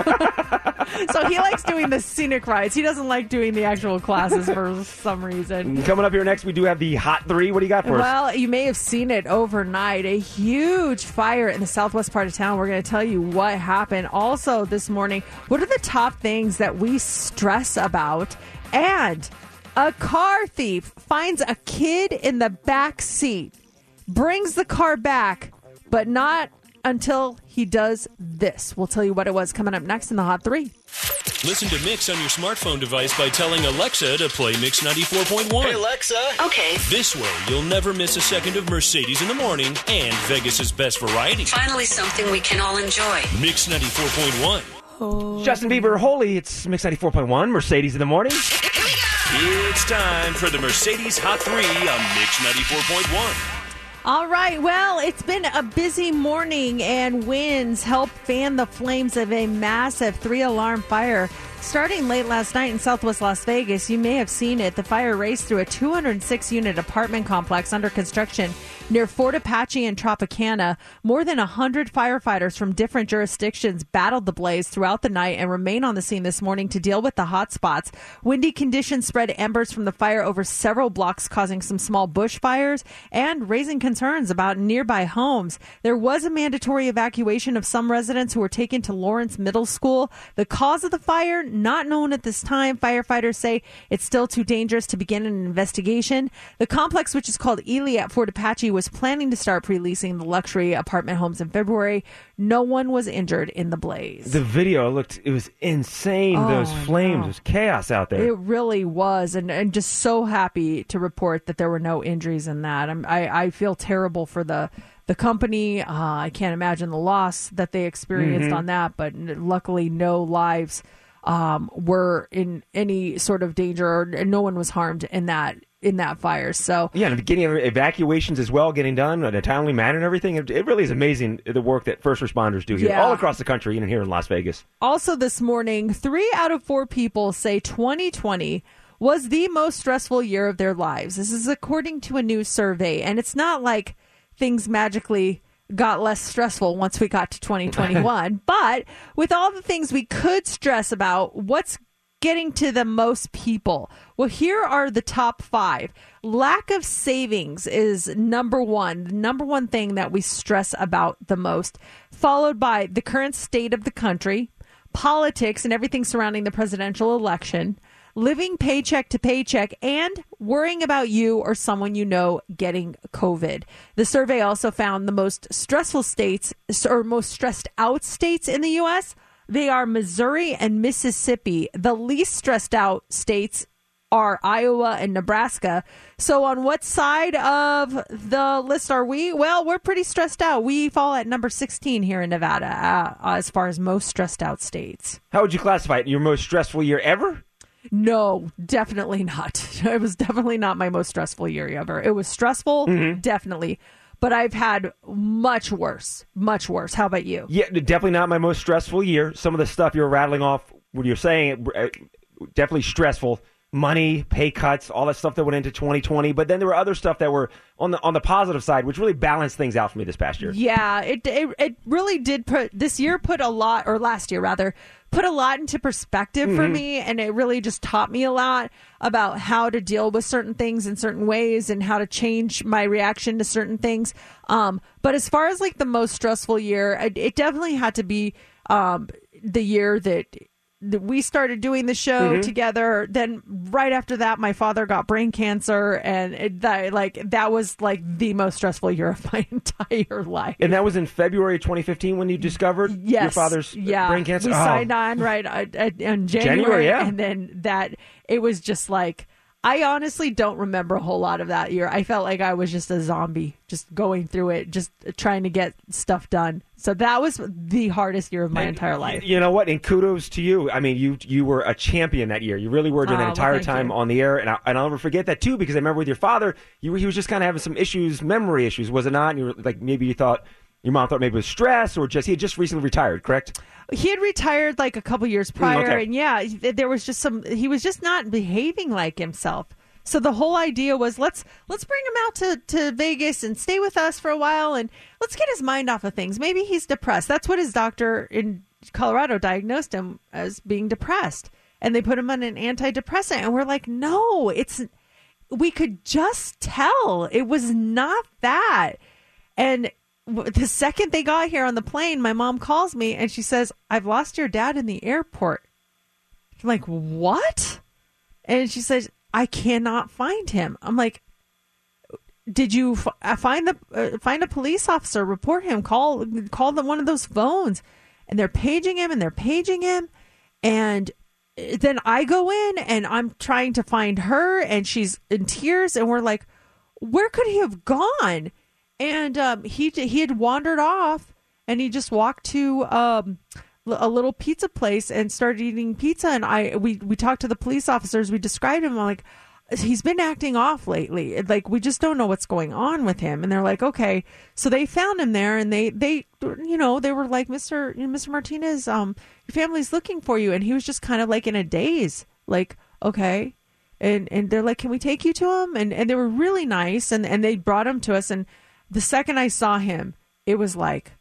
So he likes doing the scenic rides. He doesn't like doing the actual classes for some reason. Coming up here next, we do have the Hot Three. What do you got for us? Well, you may have seen it overnight. A huge fire in the southwest part of town. We're going to tell you what happened. Also this morning, what are the top things that we stress about? And A car thief finds a kid in the back seat, brings the car back, but not until he does this. We'll tell you what it was coming up next in the Hot Three. Listen to Mix on your smartphone device by telling Alexa to play Mix ninety-four point one. Hey, Alexa. Okay. This way, you'll never miss a second of Mercedes in the Morning and Vegas's best variety. Finally, something we can all enjoy. Mix ninety-four point one. Oh. Justin Bieber, holy, it's Mix ninety-four point one, Mercedes in the Morning. It's time for the Mercedes Hot three on Mix ninety-four point one. All right, well, it's been a busy morning, and winds helped fan the flames of a massive three-alarm fire starting late last night in southwest Las Vegas. You may have seen it. The fire raced through a two hundred six unit apartment complex under construction near Fort Apache and Tropicana. More than one hundred firefighters from different jurisdictions battled the blaze throughout the night and remain on the scene this morning to deal with the hot spots. Windy conditions spread embers from the fire over several blocks, causing some small bushfires and raising concerns about nearby homes. There was a mandatory evacuation of some residents who were taken to Lawrence Middle School. The cause of the fire, not known at this time. Firefighters say it's still too dangerous to begin an investigation. The complex, which is called Ely at Fort Apache, was planning to start pre-leasing the luxury apartment homes in February. No one was injured in the blaze. The video looked, it was insane. Oh, Those flames, no. it was chaos out there. It really was, and, and just so happy to report that there were no injuries in that. I'm, I, I feel terrible for the the company. Uh, I can't imagine the loss that they experienced Mm-hmm. on that, but luckily no lives um, were in any sort of danger, or no one was harmed in that in that fire. So yeah, and getting evacuations as well, getting done in a timely manner and everything. It, it really is amazing the work that first responders do here, Yeah. all across the country, even here in Las Vegas. also this morning, three out of four people say twenty twenty was the most stressful year of their lives. This is according to a new survey, and it's not like things magically got less stressful once we got to twenty twenty-one. But with all the things we could stress about, what's getting to the most people? Well, here are the top five. Lack of savings is number one, the number one thing that we stress about the most, followed by the current state of the country, politics and everything surrounding the presidential election, living paycheck to paycheck, and worrying about you or someone you know getting COVID. The survey also found the most stressful states, or most stressed out states in the U S. They are Missouri and Mississippi. The least stressed out states are Iowa and Nebraska. So on what side of the list are we? Well, we're pretty stressed out. We fall at number sixteen here in Nevada uh, as far as most stressed out states. How would you classify it? Your most stressful year ever? No, definitely not. It was definitely not my most stressful year ever. It was stressful, Mm-hmm. definitely. But I've had much worse, much worse. How about you? Yeah, definitely not my most stressful year. Some of the stuff you're rattling off when you're saying it, uh, definitely stressful. Money, pay cuts, all that stuff that went into twenty twenty. But then there were other stuff that were on the on the positive side, which really balanced things out for me this past year. Yeah, it it, it really did put this year put a lot, or last year rather, put a lot into perspective for Mm-hmm. me, and it really just taught me a lot about how to deal with certain things in certain ways and how to change my reaction to certain things. Um, but as far as like the most stressful year, it, it definitely had to be um, the year that that we started doing the show Mm-hmm. together. Then right after that, my father got brain cancer, and it, that, like that was like the most stressful year of my entire life. And that was in February twenty fifteen when you discovered Yes. your father's yeah. brain cancer? We Oh. signed on right uh, uh, in January, January, yeah. and then that it was just like, I honestly don't remember a whole lot of that year. I felt like I was just a zombie, just going through it, just trying to get stuff done. So that was the hardest year of my And entire life. You know what? And kudos to you. I mean, you you were a champion that year. You really were during Oh, that well, entire thank time you. on the air. And, I, and I'll never forget that, too, because I remember with your father, you were, he was just kind of having some issues, memory issues, was it not? And you were like, maybe you thought, your mom thought maybe it was stress, or just, he had just recently retired, correct? He had retired like a couple years prior, okay. and yeah, th- there was just some, he was just not behaving like himself. So the whole idea was let's let's bring him out to, to Vegas and stay with us for a while, and let's get his mind off of things. Maybe he's depressed. That's what his doctor in Colorado diagnosed him as, being depressed. And they put him on an antidepressant. And we're like, no, it's, we could just tell it was not that. And w- the second they got here on the plane, my mom calls me and she says, I've lost your dad in the airport. I'm like, what? And she says, I cannot find him. I'm like, did you f- find the uh, find a police officer, report him, call call the one of those phones, and they're paging him and they're paging him, and then I go in and I'm trying to find her, and she's in tears, and we're like, where could he have gone? And um, he he had wandered off, and he just walked to um, a little pizza place and started eating pizza. And I we we talked to the police officers. We described him. I'm like, he's been acting off lately. Like, we just don't know what's going on with him. And they're like, okay. So they found him there, and they, they you know, they were like, Mister Mister Martinez, um, your family's looking for you. And he was just kind of like in a daze, like, okay. And and they're like, can we take you to him? And and they were really nice, and, and they brought him to us. And the second I saw him, it was like,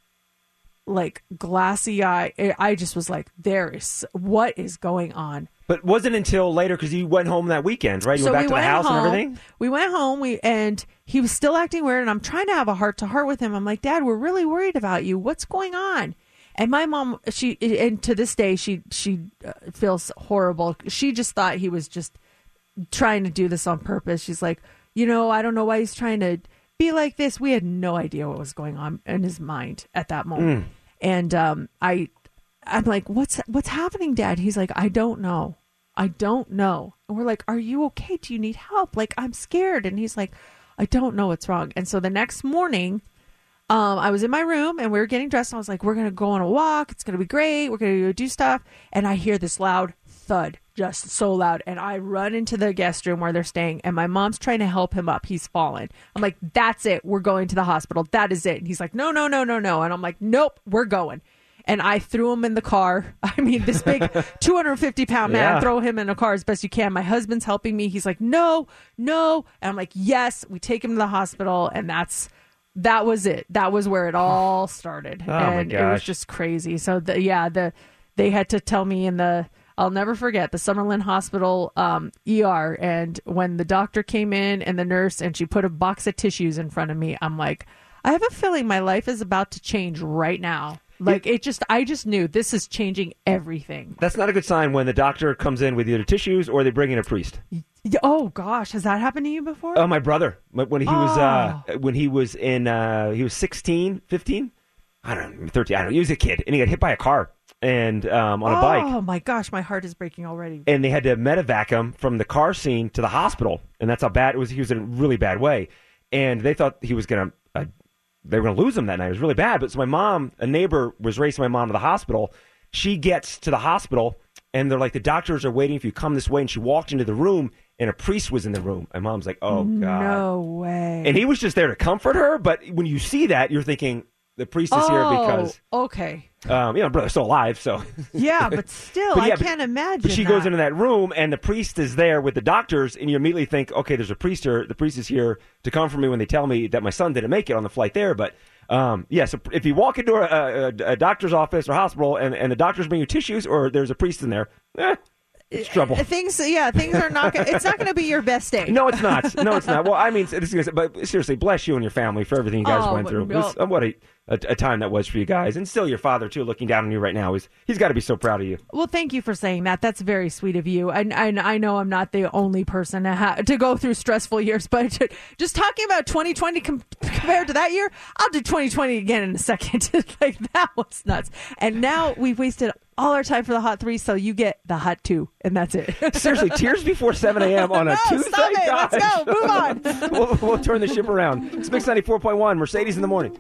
like glassy eye. I just was like, there is, what is going on? But it wasn't until later, because you went home that weekend, right? You so went back we to went the house home, and everything? We went home, we and he was still acting weird, and I'm trying to have a heart-to-heart with him. I'm like, Dad, we're really worried about you. What's going on? And my mom, she, and to this day, she, she uh, feels horrible. She just thought he was just trying to do this on purpose. She's like, you know, I don't know why he's trying to be like this. We had no idea what was going on in his mind at that moment. Mm. And um, I, I'm like, what's what's happening, Dad? He's like, I don't know. I don't know. And we're like, are you okay? Do you need help? Like, I'm scared. And he's like, I don't know what's wrong. And so the next morning, um, I was in my room and we were getting dressed. And I was like, we're going to go on a walk. It's going to be great. We're going to go do stuff. And I hear this loud thud, just so loud. And I run into the guest room where they're staying. And my mom's trying to help him up. He's fallen. I'm like, that's it. We're going to the hospital. That is it. And he's like, no, no, no, no, no. And I'm like, nope, we're going. And I threw him in the car. I mean, this big two hundred fifty pound man, yeah. Throw him in a car as best you can. My husband's helping me. He's like, no, no. And I'm like, yes. We take him to the hospital. And that's, that was it. That was where it all started. Oh, and my gosh. It was just crazy. So the, yeah, the, they had to tell me in the, I'll never forget the Summerlin Hospital um, E R. And when the doctor came in and the nurse, and she put a box of tissues in front of me, I'm like, I have a feeling my life is about to change right now. Like, it just, I just knew this is changing everything. That's not a good sign when the doctor comes in with either tissues or they bring in a priest. Oh gosh, has that happened to you before? Oh, my brother, when he oh. was uh, when he was in uh, he was sixteen, fifteen, I don't know, thirteen. I don't know. He was a kid, and he got hit by a car and um, on a oh, bike. Oh my gosh, my heart is breaking already. And they had to medevac him from the car scene to the hospital, and that's how bad it was. He was in a really bad way, and they thought he was gonna. Uh, They were going to lose him that night. It was really bad. But so my mom, a neighbor, was racing my mom to the hospital. She gets to the hospital, and they're like, the doctors are waiting for you. Come this way. And she walked into the room, and a priest was in the room. My mom's like, oh, God. No way. And he was just there to comfort her. But when you see that, you're thinking, the priest is oh, here because... okay. Um, you know, brother's still alive, so... Yeah, but still, but yeah, I can't but, imagine But she that. goes into that room, and the priest is there with the doctors, and you immediately think, okay, there's a priest here. The priest is here to comfort me when they tell me that my son didn't make it on the flight there. But, um, yeah, so if you walk into a, a, a doctor's office or hospital, and, and the doctors bring you tissues, or there's a priest in there, eh, it's trouble. Things, yeah, things are not. Gonna, it's not going to be your best day. No, it's not. No, it's not. Well, I mean, this is, but seriously, bless you and your family for everything you guys oh, went through. Well, It was, what a, a, a time that was for you guys, and still your father too, looking down on you right now. He's he's got to be so proud of you. Well, thank you for saying that. That's very sweet of you. And I, I, I know I'm not the only person to ha- to go through stressful years, but just talking about twenty twenty com- compared to that year, I'll do twenty twenty again in a second. Like, that was nuts. And now we've wasted all our time for the hot three, so you get the hot two, and that's it. Seriously, tears before seven a.m. on a no, Tuesday? Stop it. Gosh. Let's go. Move on. we'll, we'll turn the ship around. It's Mix ninety-four point one, Mercedes in the Morning.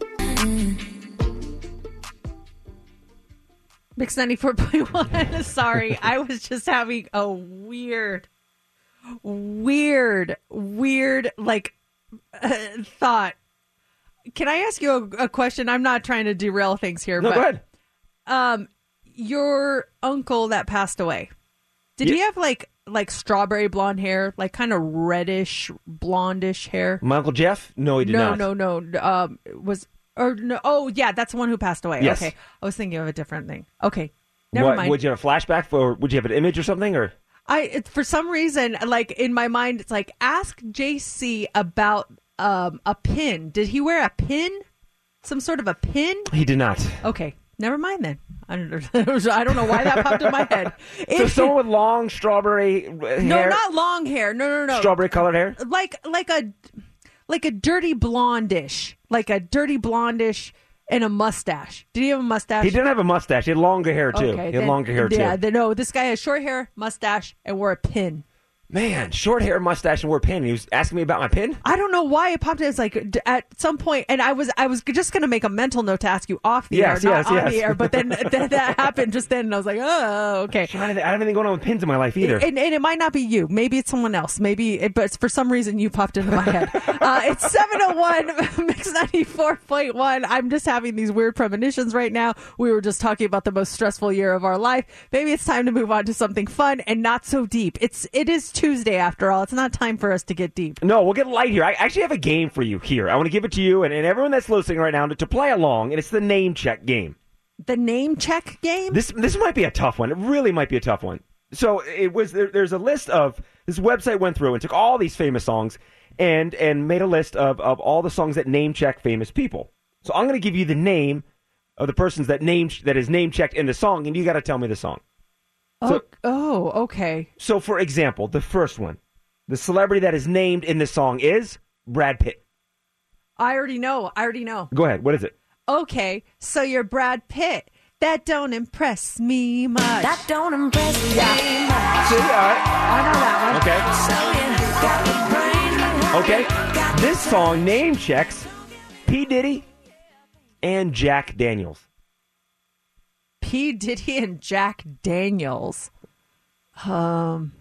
Mix ninety-four point one. Sorry, I was just having a weird, weird, weird, like, uh, thought. Can I ask you a, a question? I'm not trying to derail things here. No, but, go ahead. Um, your uncle that passed away, did yeah. he have, like, like strawberry blonde hair, like kind of reddish, blondish hair? My Uncle Jeff? No, he did no, not. No, no, no. Um, was... Or no, oh, yeah, that's the one who passed away. Yes. Okay. I was thinking of a different thing. Okay. Never what, mind. Would you have a flashback for, would you have an image or something? Or I, it, for some reason, like in my mind, it's like, ask J C about um, a pin. Did he wear a pin? Some sort of a pin? He did not. Okay. Never mind then. I don't know, I don't know why that popped in my head. So If- someone with long strawberry hair. no, not long hair. No, no, no. Strawberry colored hair? Like like a like a dirty blondish, like a dirty blondish and a mustache. Did he have a mustache? He didn't have a mustache. He had longer hair, too. Okay, he had then- longer hair, too. Yeah, then, no, this guy has short hair, mustache, and wore a pin. Man, short hair, mustache, and wore a pin. He was asking me about my pin? I don't know why it popped in. It's like d- at some point, and I was I was just going to make a mental note to ask you off the Yes, air, yes, not on yes. the air. But then th- that happened just then, and I was like, oh, okay. I don't have anything going on with pins in my life either. And, and it might not be you. Maybe it's someone else. Maybe, it, but for some reason you popped into my head. Uh, it's seven oh one, Mix ninety-four point one. I'm just having these weird premonitions right now. We were just talking about the most stressful year of our life. Maybe it's time to move on to something fun and not so deep. It's it is Tuesday after all. It's not time for us to get deep. No, we'll get light here. I actually have a game for you here. I want to give it to you and, and everyone that's listening right now to, to play along, and it's the name check game. The name check game? This this might be a tough one. It really might be a tough one. So it was there, there's a list of this website went through and took all these famous songs and and made a list of, of all the songs that name check famous people. So I'm going to give you the name of the persons that name that is name checked in the song, and you got to tell me the song. So, oh, oh, okay. So for example, the first one, the celebrity that is named in the song is Brad Pitt. I already know. I already know. Go ahead. What is it? Okay, so you're Brad Pitt. That don't impress me much. That don't impress me Yeah. much. See, all right. I know that one. Okay. Okay. This song name checks P. Diddy and Jack Daniels. P. Diddy and Jack Daniels. Um.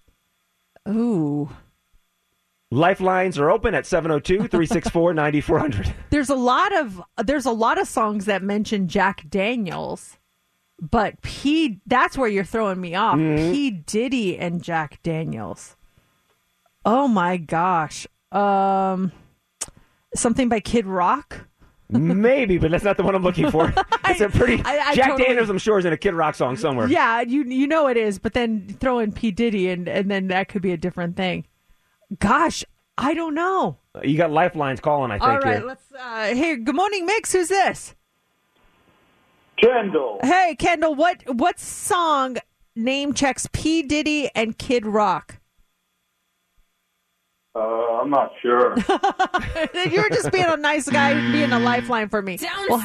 Ooh. Lifelines are open at seven oh two, three six four, nine four hundred. There's a lot of there's a lot of songs that mention Jack Daniels, but P. That's where you're throwing me off. Mm-hmm. P. Diddy and Jack Daniels. Oh my gosh. Um. Something by Kid Rock. Maybe, but that's not the one I'm looking for. It's a pretty I- I Jack totally- Daniels, I'm sure, is in a Kid Rock song somewhere. Yeah, you you know it is, but then throw in P. Diddy and, and then that could be a different thing. Gosh, I don't know. You got Lifelines calling, I think. All right, here. let's. Uh, hey, good morning, Mix. Who's this? Kendall. Hey, Kendall. What what song name checks P. Diddy and Kid Rock? Uh, I'm not sure. You're just being a nice guy, being a lifeline for me. Well,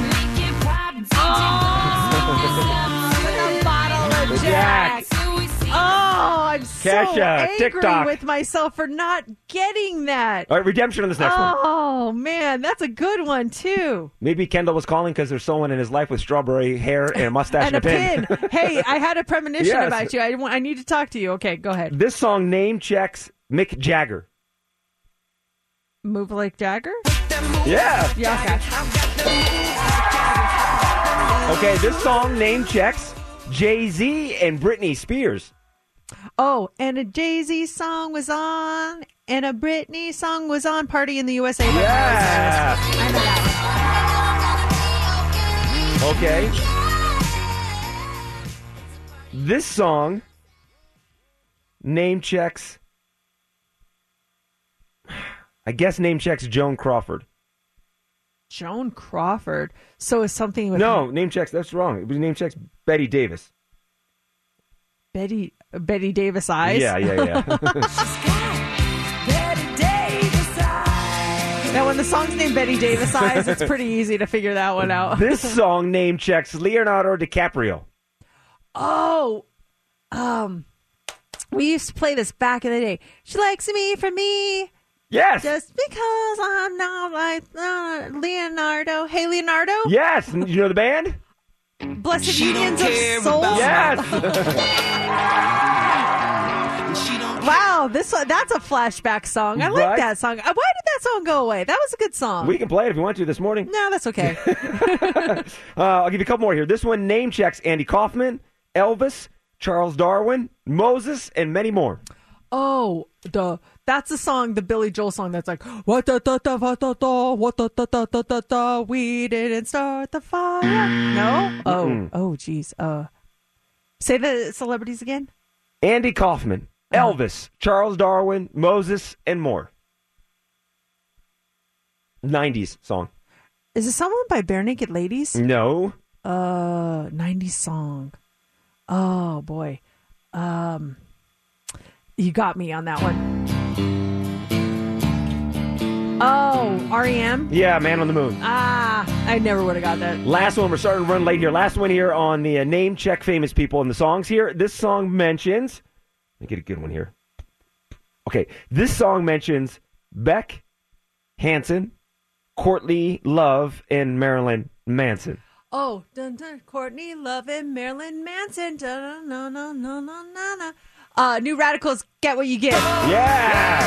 oh, a bottle of Jack. Oh, I'm so Kesha, angry TikTok. with myself for not getting that. All right, redemption on this next one. Oh, man, that's a good one, too. Maybe Kendall was calling because there's someone in his life with strawberry hair and a mustache And a pin. pin. Hey, I had a premonition Yes. about you. I, want- I need to talk to you. Okay, go ahead. This song name checks Mick Jagger. Move like Jagger? Yeah. Yeah, okay. Okay, this song name checks Jay-Z and Britney Spears. Oh, and a Jay-Z song was on, and a Britney song was on, Party in the U S A. by Miley Yeah. Cyrus. I know that Okay. This song name checks, I guess name checks Joan Crawford. one. Joan Crawford. So is something with No, name checks, that's wrong. It was name checks Betty Davis. Betty Betty Davis eyes? Yeah, yeah, yeah. Now, when the song's named Betty Davis eyes, it's pretty easy to figure that one out. This song name checks Leonardo DiCaprio. Oh, um, we used to play this back in the day. She likes me for me. Yes. Just because I'm not like uh, Leonardo. Hey, Leonardo? Yes. You know the band? Blessed Unions of Soul. Yes. Wow, this one- that's a flashback song. I like Right? that song. Uh, Why did that song go away? That was a good song. We can play it if you want to this morning. No, that's okay. Uh, I'll give you a couple more here. This one name checks Andy Kaufman, Elvis, Charles Darwin, Moses, and many more. Oh, the that's the song, the Billy Joel song that's like what da da da da da da what da da da da da da we didn't start the fire. No? Oh, Mm-mm. oh, geez. Uh, say the celebrities again. Andy Kaufman, Uh-huh. Elvis, Charles Darwin, Moses, and more. nineties song. Is it someone by Bare Naked Ladies? No. Uh, nineties song. Oh, boy. Um, you got me on that one. Oh, R E M? Yeah, Man on the Moon. Ah, I never would have got that. Last one. We're starting to run late here. Last one here on the uh, name check famous people in the songs here. This song mentions... Let me get a good one here. Okay, this song mentions Beck Hansen, Courtney Love, and Marilyn Manson. Oh, dun, dun, Courtney Love and Marilyn Manson. Dun, dun, dun, dun, dun, dun, dun. Uh, New Radicals, Get What You Give. Yeah!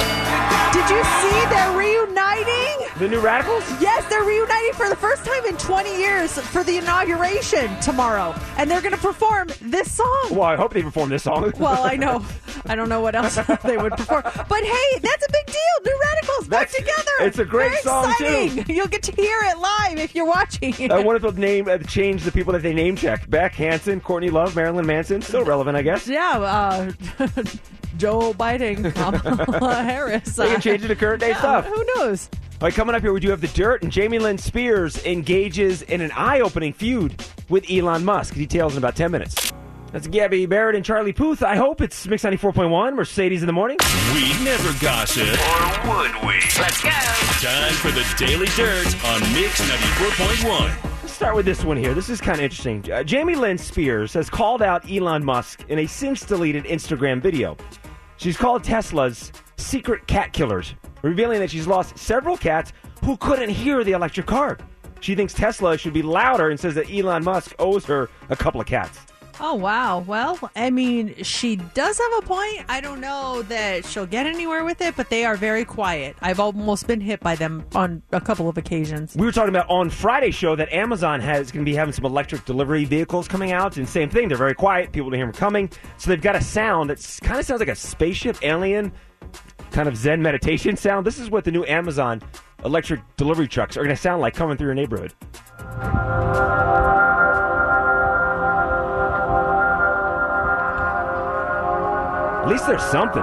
Did you see they're reuniting? The New Radicals? Yes, they're reuniting for the first time in twenty years for the inauguration tomorrow. And they're going to perform this song. Well, I hope they perform this song. Well, I know. I don't know what else they would perform. But hey, that's a big deal. New Radicals back That's- together. it's a great Very song, exciting. You'll get to hear it live if you're watching. I wonder if they'll name, uh, change the people that they name check. Beck Hansen, Courtney Love, Marilyn Manson. Still relevant, I guess. Yeah, uh, Joe Biden, Kamala Harris. They can change it to current day yeah, stuff. Who knows? All right, coming up here, we do have The Dirt, and Jamie Lynn Spears engages in an eye-opening feud with Elon Musk. Details in about ten minutes. That's Gabby Barrett and Charlie Puth. I hope it's Mix ninety-four point one, Mercedes in the morning. We never gossip. Or would we? Let's go. Time for the Daily Dirt on Mix ninety-four point one. Let's start with this one here. This is kind of interesting. Uh, Jamie Lynn Spears has called out Elon Musk in a since-deleted Instagram video. She's called Tesla's secret cat killers, revealing that she's lost several cats who couldn't hear the electric car. She thinks Tesla should be louder and says that Elon Musk owes her a couple of cats. Oh, wow. Well, I mean, she does have a point. I don't know that she'll get anywhere with it, but they are very quiet. I've almost been hit by them on a couple of occasions. We were talking about on Friday's show that Amazon has going to be having some electric delivery vehicles coming out, and same thing. They're very quiet. People don't hear them coming. So they've got a sound that kind of sounds like a spaceship alien kind of Zen meditation sound. This is what the new Amazon electric delivery trucks are going to sound like coming through your neighborhood. At least there's something.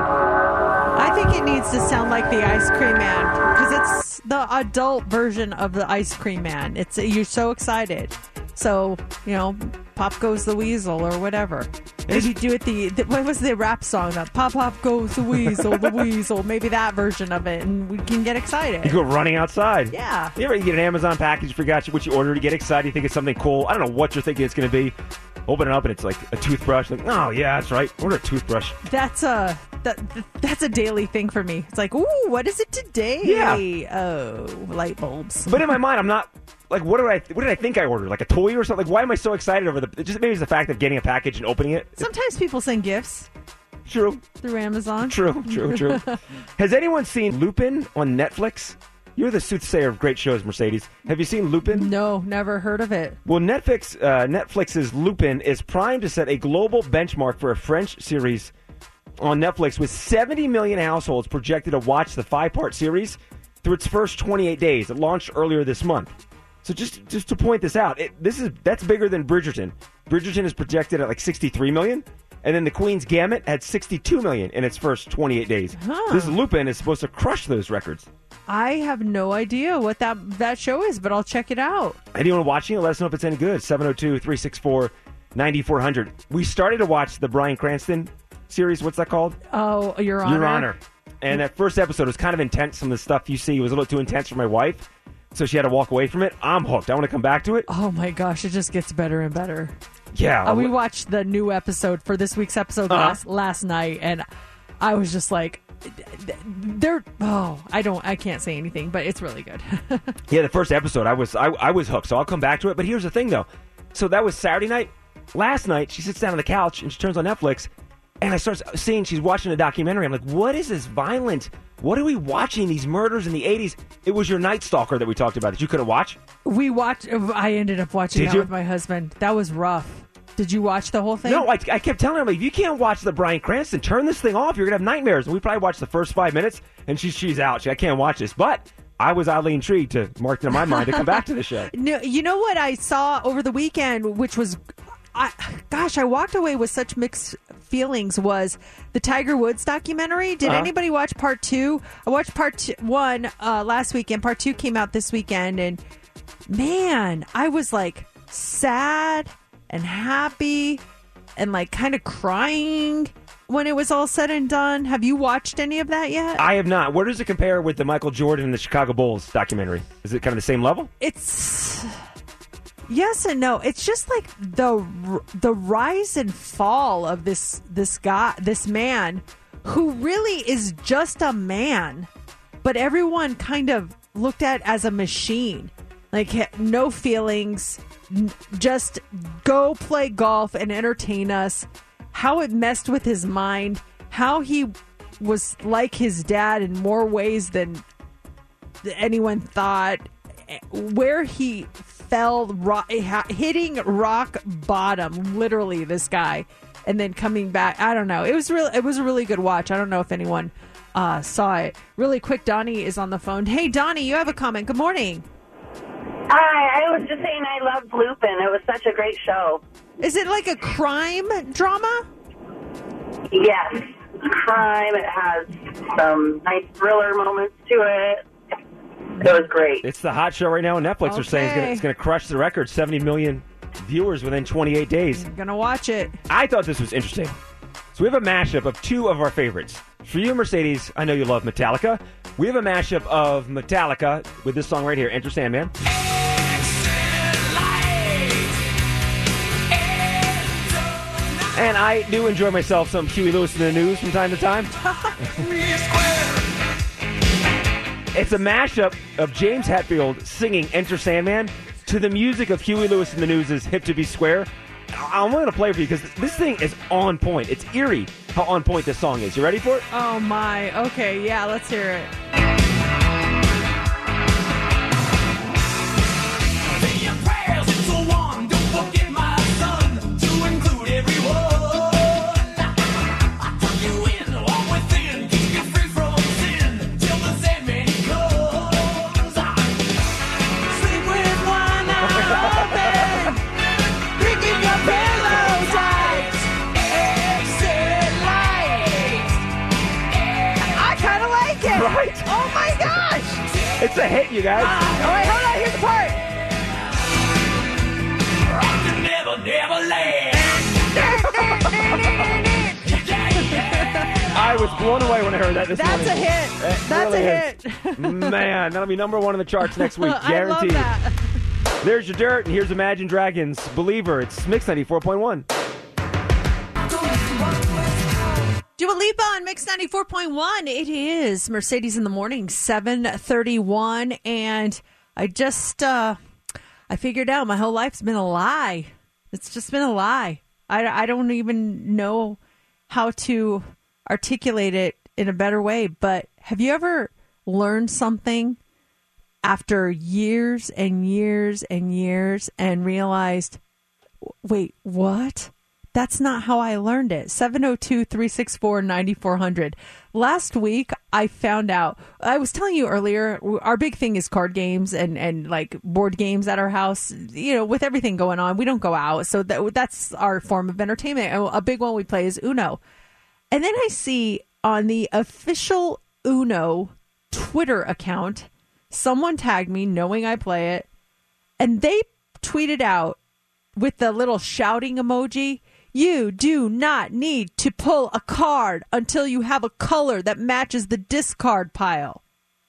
I think it needs to sound like the Ice Cream Man because it's the adult version of the Ice Cream Man. It's you're so excited. So, you know, Pop Goes the Weasel or whatever. Maybe do it the, the what was the rap song? That Pop Pop Goes the Weasel, the Weasel. Maybe that version of it, and we can get excited. You go running outside. Yeah. You ever you get an Amazon package, you forgot what you ordered, you get excited, you think it's something cool. I don't know what you're thinking it's going to be. Open it up and it's like a toothbrush. Like, oh yeah, that's right. Order a toothbrush. That's a that, that's a daily thing for me. It's like, ooh, what is it today? Yeah. Oh, light bulbs. But in my mind, I'm not like, what did I what did I think I ordered? Like a toy or something? Like, why am I so excited over the? It just maybe it's the fact of getting a package and opening it. Sometimes people send gifts. True. Through Amazon. True. True. True. Has anyone seen Lupin on Netflix? You're the soothsayer of great shows, Mercedes. Have you seen Lupin? No, never heard of it. Well, Netflix, uh, Netflix's Lupin is primed to set a global benchmark for a French series on Netflix with seventy million households projected to watch the five-part series through its first twenty-eight days. It launched earlier this month. So just just to point this out, it, this is that's bigger than Bridgerton. Bridgerton is projected at like sixty-three million. And then The Queen's Gambit had sixty-two million in its first twenty-eight days. Huh. This Lupin is supposed to crush those records. I have no idea what that that show is, but I'll check it out. Anyone watching it, let us know if it's any good. seven oh two, three six four, nine four hundred. We started to watch the Bryan Cranston series. What's that called? Oh, Your Honor. Your Honor. And that first episode was kind of intense. Some of the stuff you see was a little too intense for my wife, so she had to walk away from it. I'm hooked. I want to come back to it. Oh, my gosh. It just gets better and better. Yeah. Uh, we watched the new episode for this week's episode Uh-huh. last, last night, and I was just like, they're, oh, I don't, I can't say anything, but it's really good. Yeah, the first episode, I was I, I was hooked, so I'll come back to it. But here's the thing, though. So that was Saturday night. Last night, she sits down on the couch, and she turns on Netflix, and I start seeing she's watching a documentary. I'm like, what is this violent? What are we watching, these murders in the eighties? It was your Night Stalker that we talked about that you couldn't watch. We watched, I ended up watching Did that you? with my husband. That was rough. Did you watch the whole thing? No, I, I kept telling her, like, if you can't watch the Bryan Cranston, turn this thing off. You're going to have nightmares. And we probably watched the first five minutes, and she's, she's out. She, I can't watch this. But I was oddly intrigued to mark it in my mind to come back to the show. No, you know what I saw over the weekend, which was, I, gosh, I walked away with such mixed feelings, was the Tiger Woods documentary. Did Uh-huh. anybody watch part two? I watched part two, one uh, last weekend. Part two came out this weekend, and man, I was like, sad and happy and like kind of crying when it was all said and done. Have you watched any of that yet? I have not. Where does it compare with the Michael Jordan and the Chicago Bulls documentary? Is it kind of the same level? It's yes and no. It's just like the the rise and fall of this this guy, this man who really is just a man, but everyone kind of looked at as a machine. Like no feelings, just go play golf and entertain us. How it messed with his mind, how he was like his dad in more ways than anyone thought, where he fell, rock, hitting rock bottom, literally, this guy, and then coming back. I don't know. It was really, it was a really good watch. I don't know if anyone uh, saw it. Really quick, Donnie is on the phone. Hey, Donnie, you have a comment. Good morning. Hi, I was just saying I loved Lupin. It was such a great show. Is it like a crime drama? Yes. Crime. It has some nice thriller moments to it. It was great. It's the hot show right now on Netflix. Okay. They're saying it's going to crush the record, seventy million viewers within twenty-eight days. I'm going to watch it. I thought this was interesting. So we have a mashup of two of our favorites. For you, Mercedes, I know you love Metallica. We have a mashup of Metallica with this song right here, Enter Sandman. And I do enjoy myself some Huey Lewis in the News from time to time. It's a mashup of James Hetfield singing Enter Sandman to the music of Huey Lewis in the News' Hip to Be Square. I'm going to play it for you because this thing is on point. It's eerie how on point this song is. You ready for it? Oh, my. Okay, yeah, let's hear it. Right? Oh, my gosh! It's a hit, you guys. Ah, all right, hold on. Here's the part. Never, never land. I was blown away when I heard that this That's morning. a hit. It That's really a hit. is. Man, that'll be number one on the charts next week, I guaranteed. love that. There's your dirt, and here's Imagine Dragons' Believer. It's Mix ninety-four point one. Dua Lipa on Mix ninety-four point one. It is Mercedes in the Morning, seven thirty-one. And I just, uh, I figured out my whole life's been a lie. It's just been a lie. I, I don't even know how to articulate it in a better way. But have you ever learned something after years and years and years and realized, wait, what? That's not how I learned it. seven oh two, three six four, nine four zero zero. Last week, I found out, I was telling you earlier, our big thing is card games and, and like board games at our house. You know, with everything going on, we don't go out. So that, that's our form of entertainment. And a big one we play is Uno. And then I see on the official Uno Twitter account, someone tagged me knowing I play it. And they tweeted out with the little shouting emoji, "You do not need to pull a card until you have a color that matches the discard pile."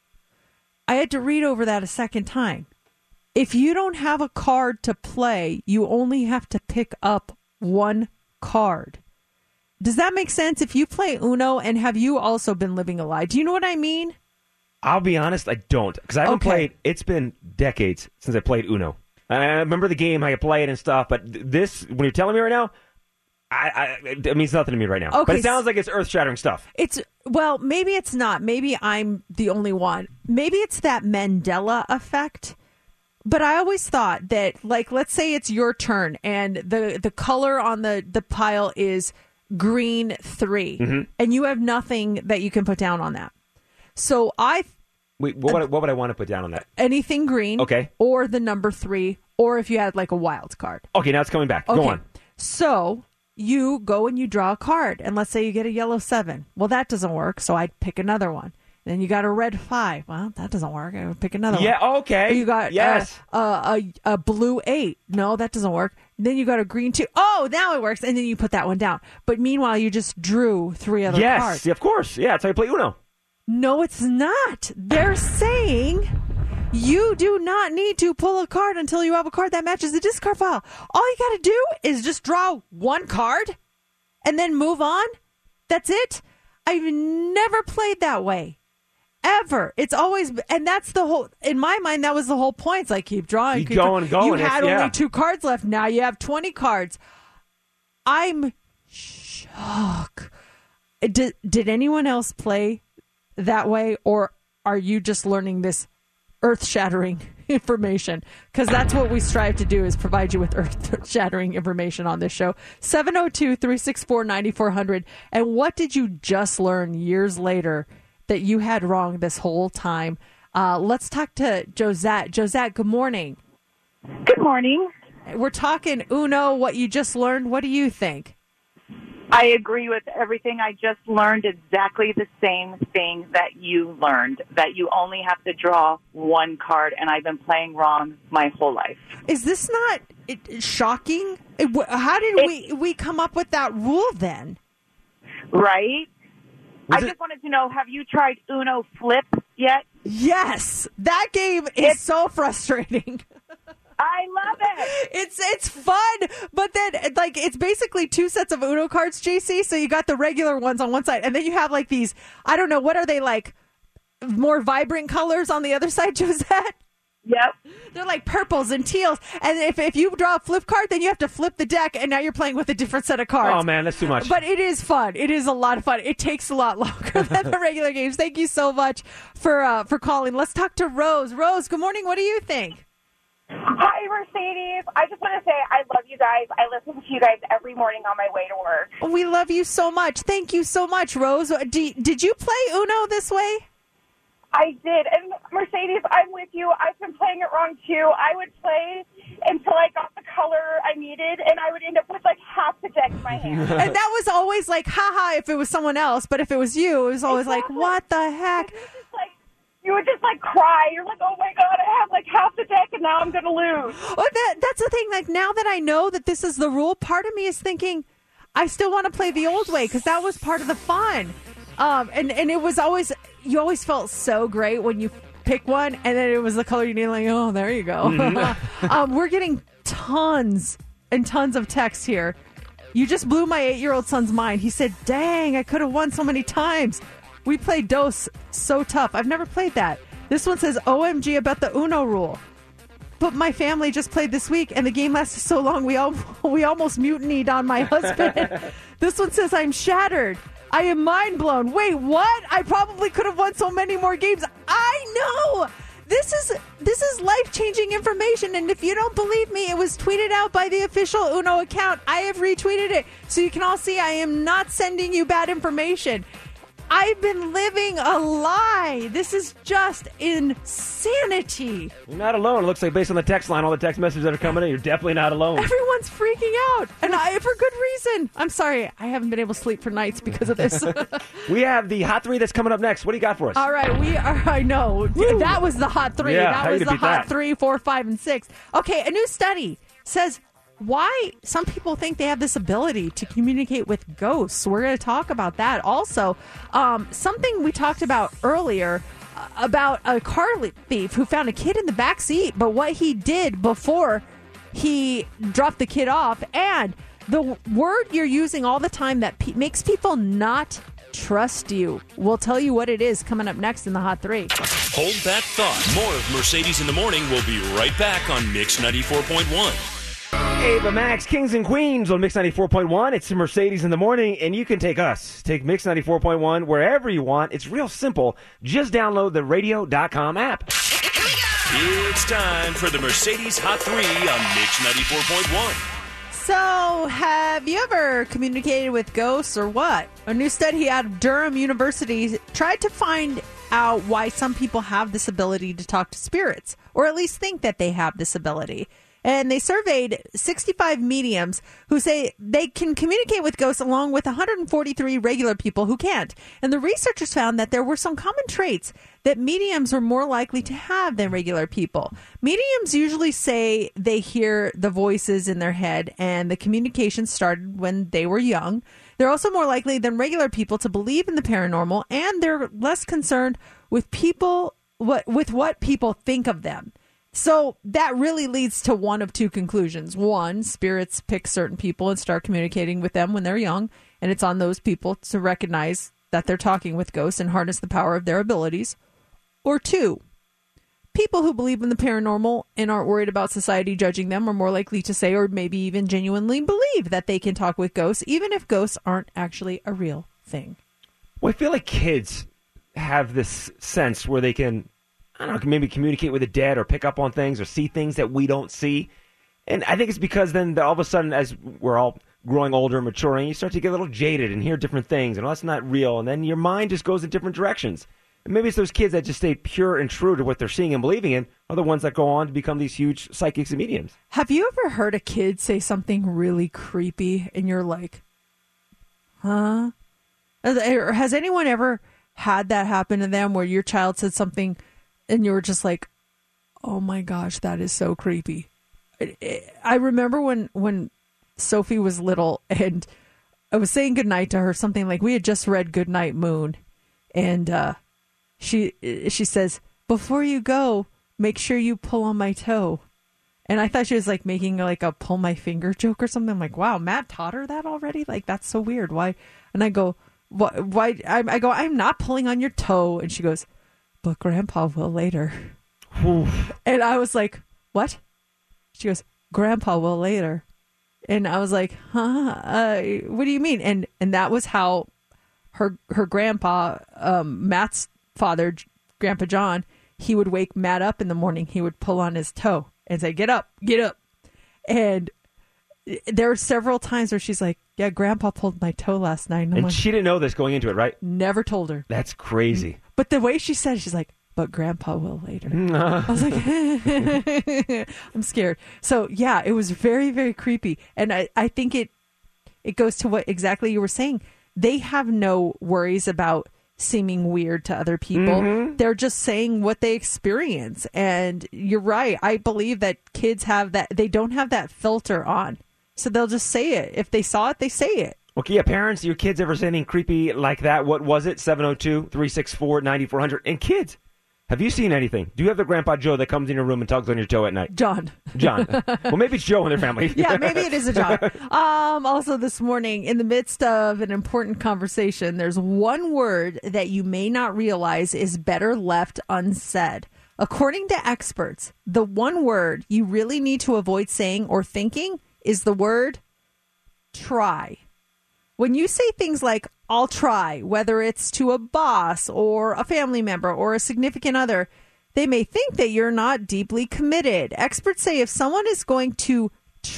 I had to read over that a second time. If you don't have a card to play, you only have to pick up one card. Does that make sense? If you play Uno, and have you also been living a lie? Do you know what I mean? I'll be honest, I don't. Because I haven't Okay. played, it's been decades since I played Uno. And I remember the game, I could play it and stuff, but th- this, when you're telling me right now, I, I, it means nothing to me right now. Okay, But it sounds like it's earth-shattering stuff. It's, well, maybe it's not. Maybe I'm the only one. Maybe it's that Mandela effect. But I always thought that, like, let's say it's your turn and the, the color on the, the pile is green three, Mm-hmm. and you have nothing that you can put down on that. So I, Wait, what would, I, what would I want to put down on that? anything green, Okay. or the number three, or if you had like a wild card. Okay, now it's coming back. Okay. Go on. So you go and you draw a card, and let's say you get a yellow seven. Well, that doesn't work, so I'd pick another one. Then you got a red five. Well, that doesn't work. I would pick another Yeah, one. okay. Or you got Yes. uh, uh, a, a blue eight. No, that doesn't work. Then you got a green two. Oh, now it works. And then you put that one down. But meanwhile, you just drew three other yes, cards. of course. Yeah, that's how you play Uno. No, it's not. They're saying you do not need to pull a card until you have a card that matches the discard file. All you got to do is just draw one card and then move on. That's it. I've never played that way. Ever. It's always, and that's the whole, in my mind, that was the whole point. It's like, keep drawing. Keep keep going, draw- going. You had It's- only yeah. two cards left. Now you have twenty cards. I'm shocked. Did, did anyone else play that way, or are you just learning this earth-shattering information? Because that's what we strive to do, is provide you with earth-shattering information on this show. seven oh two, three six four, nine four hundred. And what did you just learn years later that you had wrong this whole time? Uh, let's talk to Josette. Josette, good morning. Good morning. We're talking Uno, what you just learned. What do you think? I agree with everything. I just learned exactly the same thing that you learned, that you only have to draw one card, and I've been playing wrong my whole life. Is this not it, shocking? It, how did we, we come up with that rule then? Right? Was I it- just wanted to know, have you tried Uno Flip yet? Yes, that game is It's- so frustrating. I love it. It's it's fun, but then like it's basically two sets of Uno cards, J C. So you got the regular ones on one side, and then you have like these, I don't know, what are they, like more vibrant colors on the other side, Josette? Yep. They're like purples and teals. And if, if you draw a flip card, then you have to flip the deck, and now you're playing with a different set of cards. Oh, man, that's too much. But it is fun. It is a lot of fun. It takes a lot longer than the regular games. Thank you so much for uh, for calling. Let's talk to Rose. Rose, good morning. What do you think? Hi, Mercedes. I just want to say I love you guys. I listen to you guys every morning on my way to work. We love you so much. Thank you so much, Rose. Do, did you play Uno this way? I did. And Mercedes, I'm with you. I've been playing it wrong, too. I would play until I got the color I needed, and I would end up with like half the deck in my hand. And that was always like, haha, if it was someone else. But if it was you, it was always Exactly. like, what the heck? You would just like cry. You're like, oh my God, I have like half the deck, and now I'm going to lose. Well, that, that's the thing. Like, now that I know that this is the rule, part of me is thinking, I still want to play the old way, because that was part of the fun. Um, and, and it was always, you always felt so great when you pick one, and then it was the color you need, like, oh, there you go. Mm-hmm. um, we're getting tons and tons of texts here. You just blew my eight-year-old son's mind. He said, dang, I could have won so many times. We played DOS so tough. I've never played that. This one says, O M G about the Uno rule. But my family just played this week, and the game lasted so long, we all we almost mutinied on my husband. This one says, I'm shattered. I am mind blown. Wait, what? I probably could have won so many more games. I know. This is this is life-changing information, and if you don't believe me, it was tweeted out by the official Uno account. I have retweeted it, so you can all see I am not sending you bad information. I've been living a lie. This is just insanity. You're not alone. It looks like based on the text line, all the text messages that are coming in, you're definitely not alone. Everyone's freaking out, and I for good reason. I'm sorry, I haven't been able to sleep for nights because of this. We have the hot three that's coming up next. What do you got for us? All right, we are. I know Woo. that was the hot three. Yeah, how that you was to the beat hot that? three, four, five, and six. Okay, a new study says why some people think they have this ability to communicate with ghosts. We're going to talk about that. Also, um, something we talked about earlier uh, about a car thief who found a kid in the back seat, but what he did before he dropped the kid off, and the word you're using all the time that pe- makes people not trust you. We'll tell you what it is coming up next in the Hot Three. Hold that thought. More of Mercedes in the Morning will be right back on Mix ninety-four point one. Ava Max, Kings and Queens on Mix ninety-four point one. It's Mercedes in the Morning, and you can take us. Take Mix ninety-four point one wherever you want. It's real simple. Just download the radio dot com app. It's time for the Mercedes Hot three on Mix ninety-four point one. So, have you ever communicated with ghosts or what? A new study out of Durham University tried to find out why some people have this ability to talk to spirits, or at least think that they have this ability. And they surveyed sixty-five mediums who say they can communicate with ghosts along with one hundred forty-three regular people who can't. And the researchers found that there were some common traits that mediums were more likely to have than regular people. Mediums usually say they hear the voices in their head and the communication started when they were young. They're also more likely than regular people to believe in the paranormal, and they're less concerned with people what with what people think of them. So that really leads to one of two conclusions. One, spirits pick certain people and start communicating with them when they're young, and it's on those people to recognize that they're talking with ghosts and harness the power of their abilities. Or two, people who believe in the paranormal and aren't worried about society judging them are more likely to say, or maybe even genuinely believe, that they can talk with ghosts, even if ghosts aren't actually a real thing. Well, I feel like kids have this sense where they can, I don't know, maybe communicate with the dead or pick up on things or see things that we don't see. And I think it's because then all of a sudden, as we're all growing older and maturing, you start to get a little jaded and hear different things, and oh, that's not real. And then your mind just goes in different directions. And maybe it's those kids that just stay pure and true to what they're seeing and believing in are the ones that go on to become these huge psychics and mediums. Have you ever heard a kid say something really creepy and you're like, huh? Or has anyone ever had that happen to them where your child said something and you were just like, oh my gosh, that is so creepy? I remember when, when Sophie was little and I was saying goodnight to her, something like, we had just read Goodnight Moon. And uh, she she says, before you go, make sure you pull on my toe. And I thought she was like making like a pull my finger joke or something. I'm like, wow, Matt taught her that already? Like, that's so weird. Why? And I go, why? why? I, I go, I'm not pulling on your toe. And she goes, but Grandpa will later. And I was like, what? She goes, Grandpa will later. And I was like, huh? Uh, what do you mean? And and that was how her her grandpa, um, Matt's father, Grandpa John, he would wake Matt up in the morning. He would pull on his toe and say, get up, get up. And there were several times where she's like, yeah, Grandpa pulled my toe last night. And, and like, she didn't know this going into it, right? Never told her. That's crazy. But the way she said it, she's like, but Grandpa will later. I was like, I'm scared. So, yeah, it was very, very creepy. And I, I think it it goes to what exactly you were saying. They have no worries about seeming weird to other people. Mm-hmm. They're just saying what they experience. And you're right. I believe that kids have that. They don't have that filter on. So they'll just say it. If they saw it, they say it. Okay, yeah, parents, your kids ever say anything creepy like that? What was it? seven oh two, three six four, nine four hundred. And kids, have you seen anything? Do you have the Grandpa Joe that comes in your room and tugs on your toe at night? John. John. Well, maybe it's Joe in their family. Yeah, maybe it is a John. Um, also this morning, in the midst of an important conversation, there's one word that you may not realize is better left unsaid. According to experts, the one word you really need to avoid saying or thinking is the word try. When you say things like, I'll try, whether it's to a boss or a family member or a significant other, they may think that you're not deeply committed. Experts say if someone is going to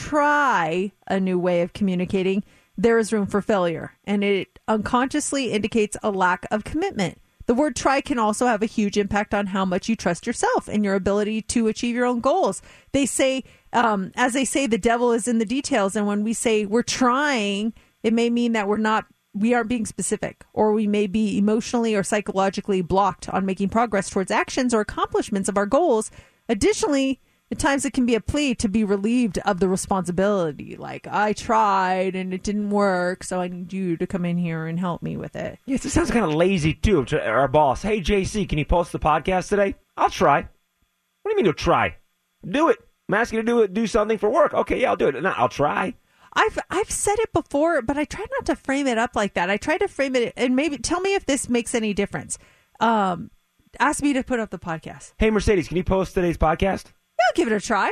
try a new way of communicating, there is room for failure, and it unconsciously indicates a lack of commitment. The word try can also have a huge impact on how much you trust yourself and your ability to achieve your own goals. They say, um, as they say, the devil is in the details. And when we say we're trying, it may mean that we're not, we aren't being specific, or we may be emotionally or psychologically blocked on making progress towards actions or accomplishments of our goals. Additionally, at times it can be a plea to be relieved of the responsibility. Like, I tried and it didn't work, so I need you to come in here and help me with it. Yes, it sounds kind of lazy, too, to our boss. Hey, J C, can you post the podcast today? I'll try. What do you mean you'll try? Do it. I'm asking you to do it, do something for work. Okay, yeah, I'll do it. No, I'll try. I've I've said it before, but I try not to frame it up like that. I try to frame it, and maybe tell me if this makes any difference. Um, ask me to put up the podcast. Hey, Mercedes, can you post today's podcast? Yeah, I'll give it a try.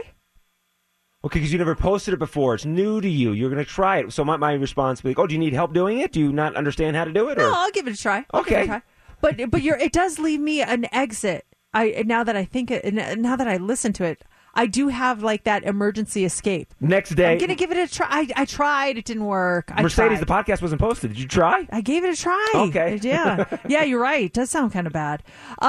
Okay, because you never posted it before. It's new to you. You're going to try it. So my, my response would be, oh, do you need help doing it? Do you not understand how to do it? Or? No, I'll give it a try. I'll okay. Give it a try. But but you're, it does leave me an exit. I now that I think it, now that I listen to it, I do have like that emergency escape. Next day. I'm going to give it a try. I, I tried. It didn't work. I Mercedes, tried. the podcast wasn't posted. Did you try? I gave it a try. Okay. Yeah. Yeah, you're right. It does sound kind of bad.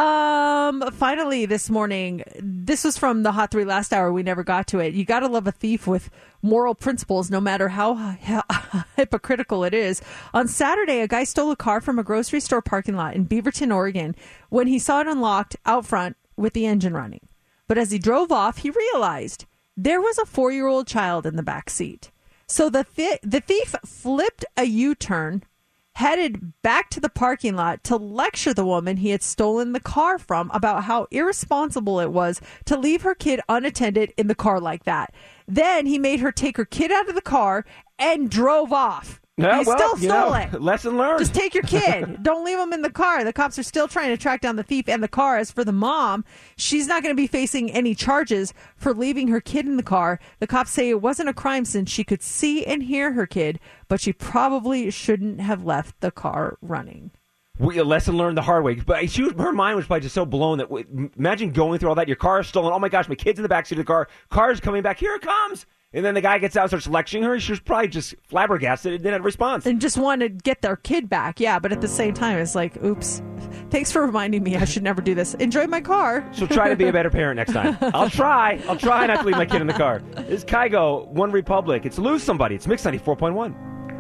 Um, finally, this morning, this was from the Hot Three last hour. We never got to it. You got to love a thief with moral principles, no matter how, how hypocritical it is. On Saturday, a guy stole a car from a grocery store parking lot in Beaverton, Oregon, when he saw it unlocked out front with the engine running. But as he drove off, he realized there was a four-year-old child in the back seat. So the th- the thief flipped a U-turn, headed back to the parking lot to lecture the woman he had stolen the car from about how irresponsible it was to leave her kid unattended in the car like that. Then he made her take her kid out of the car and drove off. Yeah, he well, still you stole know, it. Lesson learned. Just take your kid. Don't leave him in the car. The cops are still trying to track down the thief and the car. As for the mom, she's not going to be facing any charges for leaving her kid in the car. The cops say it wasn't a crime since she could see and hear her kid, but she probably shouldn't have left the car running. We, a lesson learned the hard way. But she was, her mind was probably just so blown that imagine going through all that. Your car is stolen. Oh my gosh, my kid's in the backseat of the car. Car's coming back. Here it comes. And then the guy gets out and starts lecturing her. She was probably just flabbergasted and didn't have a response. And just wanted to get their kid back. Yeah, but at the same time, it's like, oops. Thanks for reminding me I should never do this. Enjoy my car. So try to be a better parent next time. I'll try. I'll try not to leave my kid in the car. This is Kygo, One Republic. It's Lose Somebody. It's Mix ninety-four point one.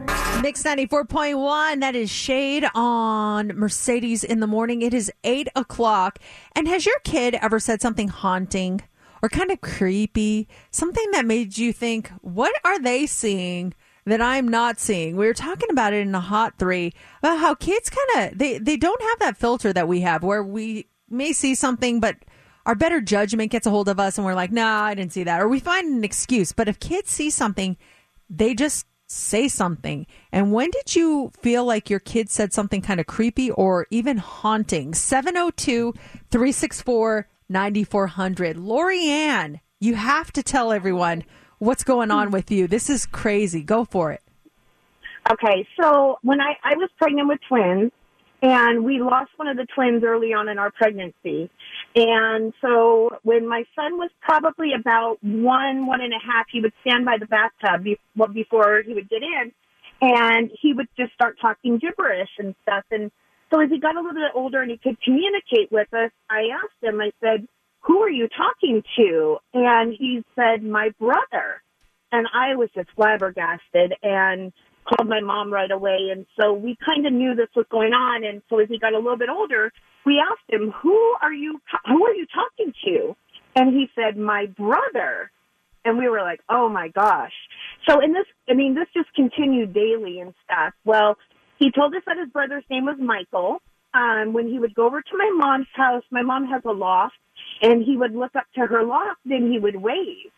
Mix ninety-four point one. That is Shade on Mercedes in the morning. It is eight o'clock. And has your kid ever said something haunting or kind of creepy, something that made you think, what are they seeing that I'm not seeing? We were talking about it in the Hot Three about how kids kind of, they, they don't have that filter that we have where we may see something, but our better judgment gets a hold of us and we're like, nah, I didn't see that. Or we find an excuse. But if kids see something, they just say something. And when did you feel like your kid said something kind of creepy or even haunting? seven oh two, three six four, nine four hundred. Lori Ann, you have to tell everyone what's going on with you. This is crazy. Go for it. Okay, so when I, I was pregnant with twins, and we lost one of the twins early on in our pregnancy. And so when my son was probably about one, one and a half, he would stand by the bathtub be- before he would get in, and he would just start talking gibberish and stuff. And so as he got a little bit older and he could communicate with us, I asked him, I said, who are you talking to? And he said, my brother. And I was just flabbergasted and called my mom right away. And so we kind of knew this was going on. And so as he got a little bit older, we asked him, who are you, who are you talking to? And he said, my brother. And we were like, oh my gosh. So in this, I mean, this just continued daily and stuff. Well, he told us that his brother's name was Michael. Um, when he would go over to my mom's house, my mom has a loft, and he would look up to her loft and he would wave.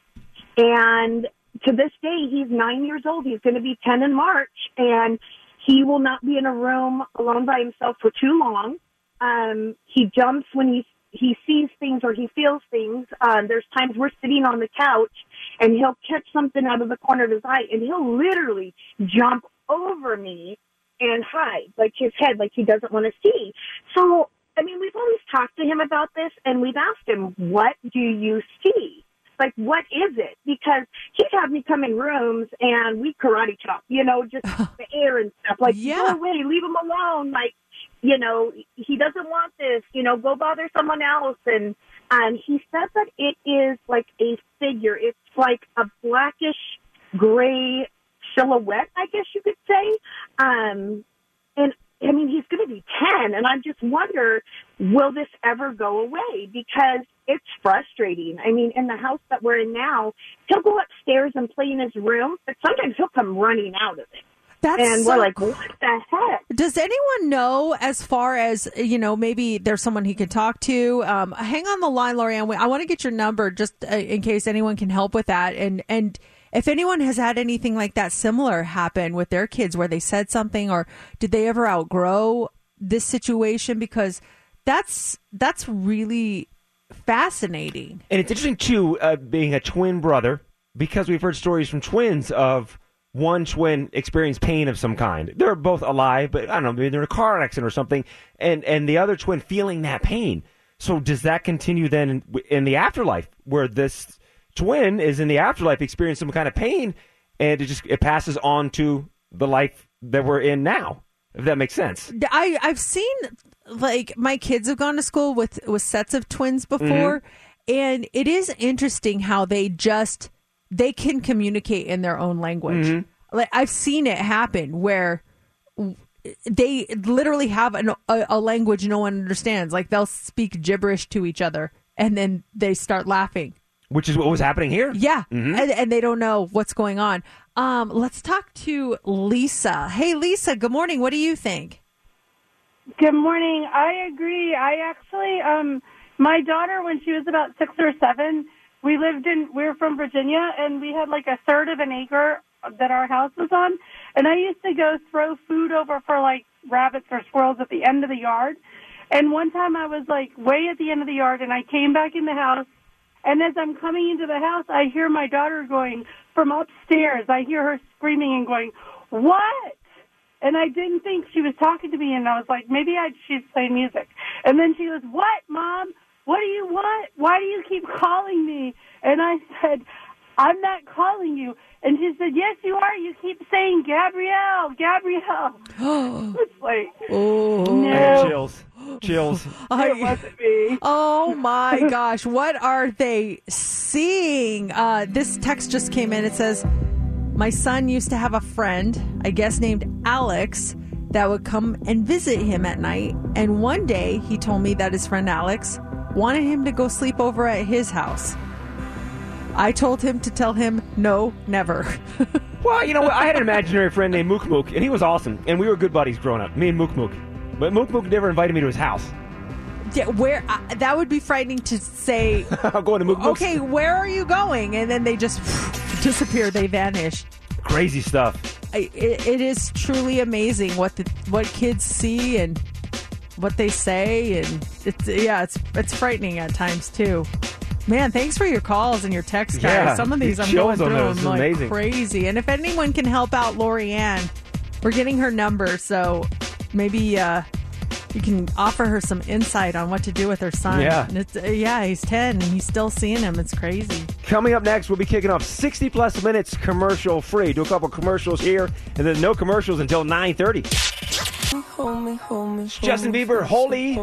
And to this day, he's nine years old. He's going to be ten in March, and he will not be in a room alone by himself for too long. Um, he jumps when he he sees things or he feels things. Um, there's times we're sitting on the couch, and he'll catch something out of the corner of his eye, and he'll literally jump over me and hide, like his head, like he doesn't want to see. So, I mean, we've always talked to him about this, and we've asked him, what do you see? Like, what is it? Because he'd have me come in rooms and we karate chop, you know, just the air and stuff. Like, yeah. Go away, leave him alone. Like, you know, he doesn't want this, you know, go bother someone else. And um, he said that it is like a figure. It's like a blackish gray silhouette, I guess you could say. Um, and I mean, he's going to be ten, and I just wonder, will this ever go away? Because it's frustrating. I mean, in the house that we're in now, he'll go upstairs and play in his room, but sometimes he'll come running out of it. That's and so we're like, what the heck? Does anyone know, as far as, you know, maybe there's someone he can talk to? Um, hang on the line, Lorianne. I want to get your number just uh, in case anyone can help with that. And, and if anyone has had anything like that similar happen with their kids where they said something, or did they ever outgrow this situation? Because that's that's really fascinating. And it's interesting, too, uh, being a twin brother, because we've heard stories from twins of one twin experience pain of some kind. They're both alive, but I don't know, maybe they're in a car accident or something, and, and the other twin feeling that pain. So does that continue then in, in the afterlife, where this twin is in the afterlife experiencing some kind of pain, and it just it passes on to the life that we're in now, if that makes sense. I, I've seen, like, my kids have gone to school with, with sets of twins before, mm-hmm. and it is interesting how they just, they can communicate in their own language. Mm-hmm. Like, I've seen it happen where they literally have an, a, a language no one understands. Like, they'll speak gibberish to each other, and then they start laughing. Which is what was happening here? Yeah, mm-hmm. and, and they don't know what's going on. Um, let's talk to Lisa. Hey, Lisa, good morning. What do you think? Good morning. I agree. I actually, um, my daughter, when she was about six or seven, we lived in, we were from Virginia, and we had like a third of an acre that our house was on. And I used to go throw food over for like rabbits or squirrels at the end of the yard. And one time I was like way at the end of the yard, and I came back in the house. And as I'm coming into the house, I hear my daughter going from upstairs. I hear her screaming and going, "What?" And I didn't think she was talking to me, and I was like, maybe I'd, she's playing music. And then she goes, "What, Mom? What do you want? Why do you keep calling me?" And I said, "I'm not calling you." And she said, "Yes, you are. You keep saying Gabrielle, Gabrielle." It's like, oh, no. Chills. Chills. I, it wasn't me. Oh, my gosh. What are they seeing? Uh, this text just came in. It says, my son used to have a friend, I guess named Alex, that would come and visit him at night. And one day he told me that his friend Alex wanted him to go sleep over at his house. I told him to tell him, no, never. Well, you know what? I had an imaginary friend named Mook Mook, and he was awesome. And we were good buddies growing up, me and Mook Mook. But Mook Mook never invited me to his house. Yeah, where uh, that would be frightening to say. I'm going to Mook Mook's. Okay, where are you going? And then they just disappear. They vanish. Crazy stuff. I, it, it is truly amazing what the what kids see and what they say, and it's yeah, it's it's frightening at times too. Man, thanks for your calls and your texts, guys. Yeah, Some of these I'm chills going on through those. them like Amazing. crazy. And if anyone can help out Lori Ann, we're getting her number, so maybe uh, you can offer her some insight on what to do with her son. Yeah. And it's, uh, yeah, he's ten and he's still seeing him. It's crazy. Coming up next, we'll be kicking off sixty plus minutes commercial free. Do a couple commercials here, and then no commercials until nine thirty. Justin Bieber, Holy.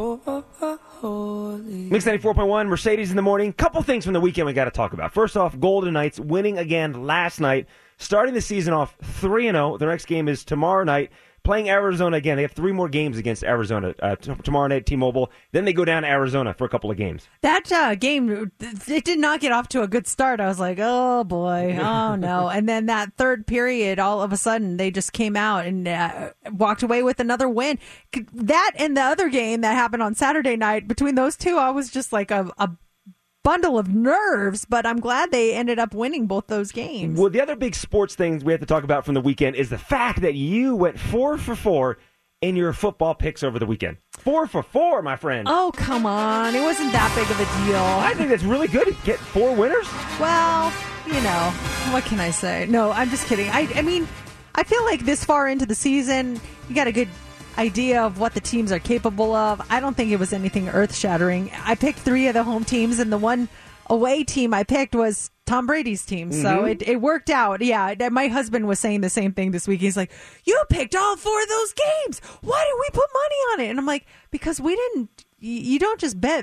Mix ninety-four point one, Mercedes in the morning. Couple things from the weekend we got to talk about. First off, Golden Knights winning again last night, starting the season off three and oh. Their next game is tomorrow night, playing Arizona again. They have three more games against Arizona uh, t- tomorrow night at T-Mobile. Then they go down to Arizona for a couple of games. That uh, game, it did not get off to a good start. I was like, oh, boy, oh, no. And then that third period, all of a sudden, they just came out and uh, walked away with another win. That and the other game that happened on Saturday night, between those two, I was just like a, a bundle of nerves, but I'm glad they ended up winning both those games. Well, the other big sports things we have to talk about from the weekend is the fact that you went four for four in your football picks over the weekend. Four for four, my friend. Oh, come on. It wasn't that big of a deal. I think that's really good to get four winners. Well, you know, what can I say? No, I'm just kidding. I, I mean, I feel like this far into the season, you got a good idea of what the teams are capable of. I don't think it was anything earth-shattering. I picked three of the home teams, and the one away team I picked was Tom Brady's team. So Mm-hmm. it, it worked out. Yeah, my husband was saying the same thing this week. He's like, you picked all four of those games. Why did we put money on it? And I'm like, because we didn't, you don't just bet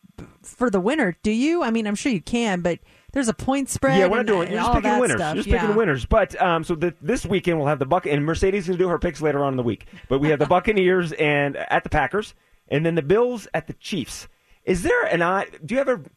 for the winner, do you? I mean, I'm sure you can, but there's a point spread. Yeah, we're not and, doing. You're just all picking that winners. stuff. You're just Yeah. picking winners. But um, so the, this weekend we'll have the Buck and Mercedes is going to do her picks later on in the week. But we have the Buccaneers and at the Packers, and then the Bills at the Chiefs. Is there an odd? Do you ever?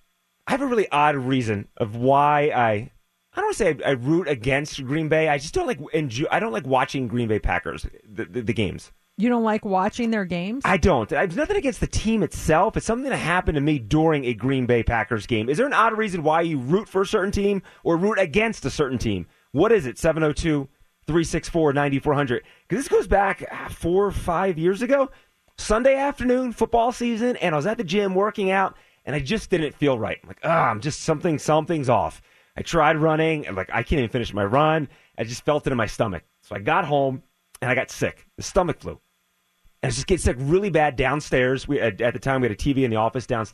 I have a really odd reason of why I. I don't want to say I, I root against Green Bay. I just don't like enjoy. I don't like watching Green Bay Packers the, the, the games. You don't like watching their games? I don't. It's nothing against the team itself. It's something that happened to me during a Green Bay Packers game. Is there an odd reason why you root for a certain team or root against a certain team? What is it? seven oh two, three six four, nine four hundred. Because this goes back four or five years ago. Sunday afternoon, football season, and I was at the gym working out, and I just didn't feel right. I'm like, ah, I'm just something, something's off. I tried running, and like I can't even finish my run. I just felt it in my stomach. So I got home, and I got sick. The stomach flu. And I just get sick really bad downstairs. We at, at the time we had a T V in the office downstairs,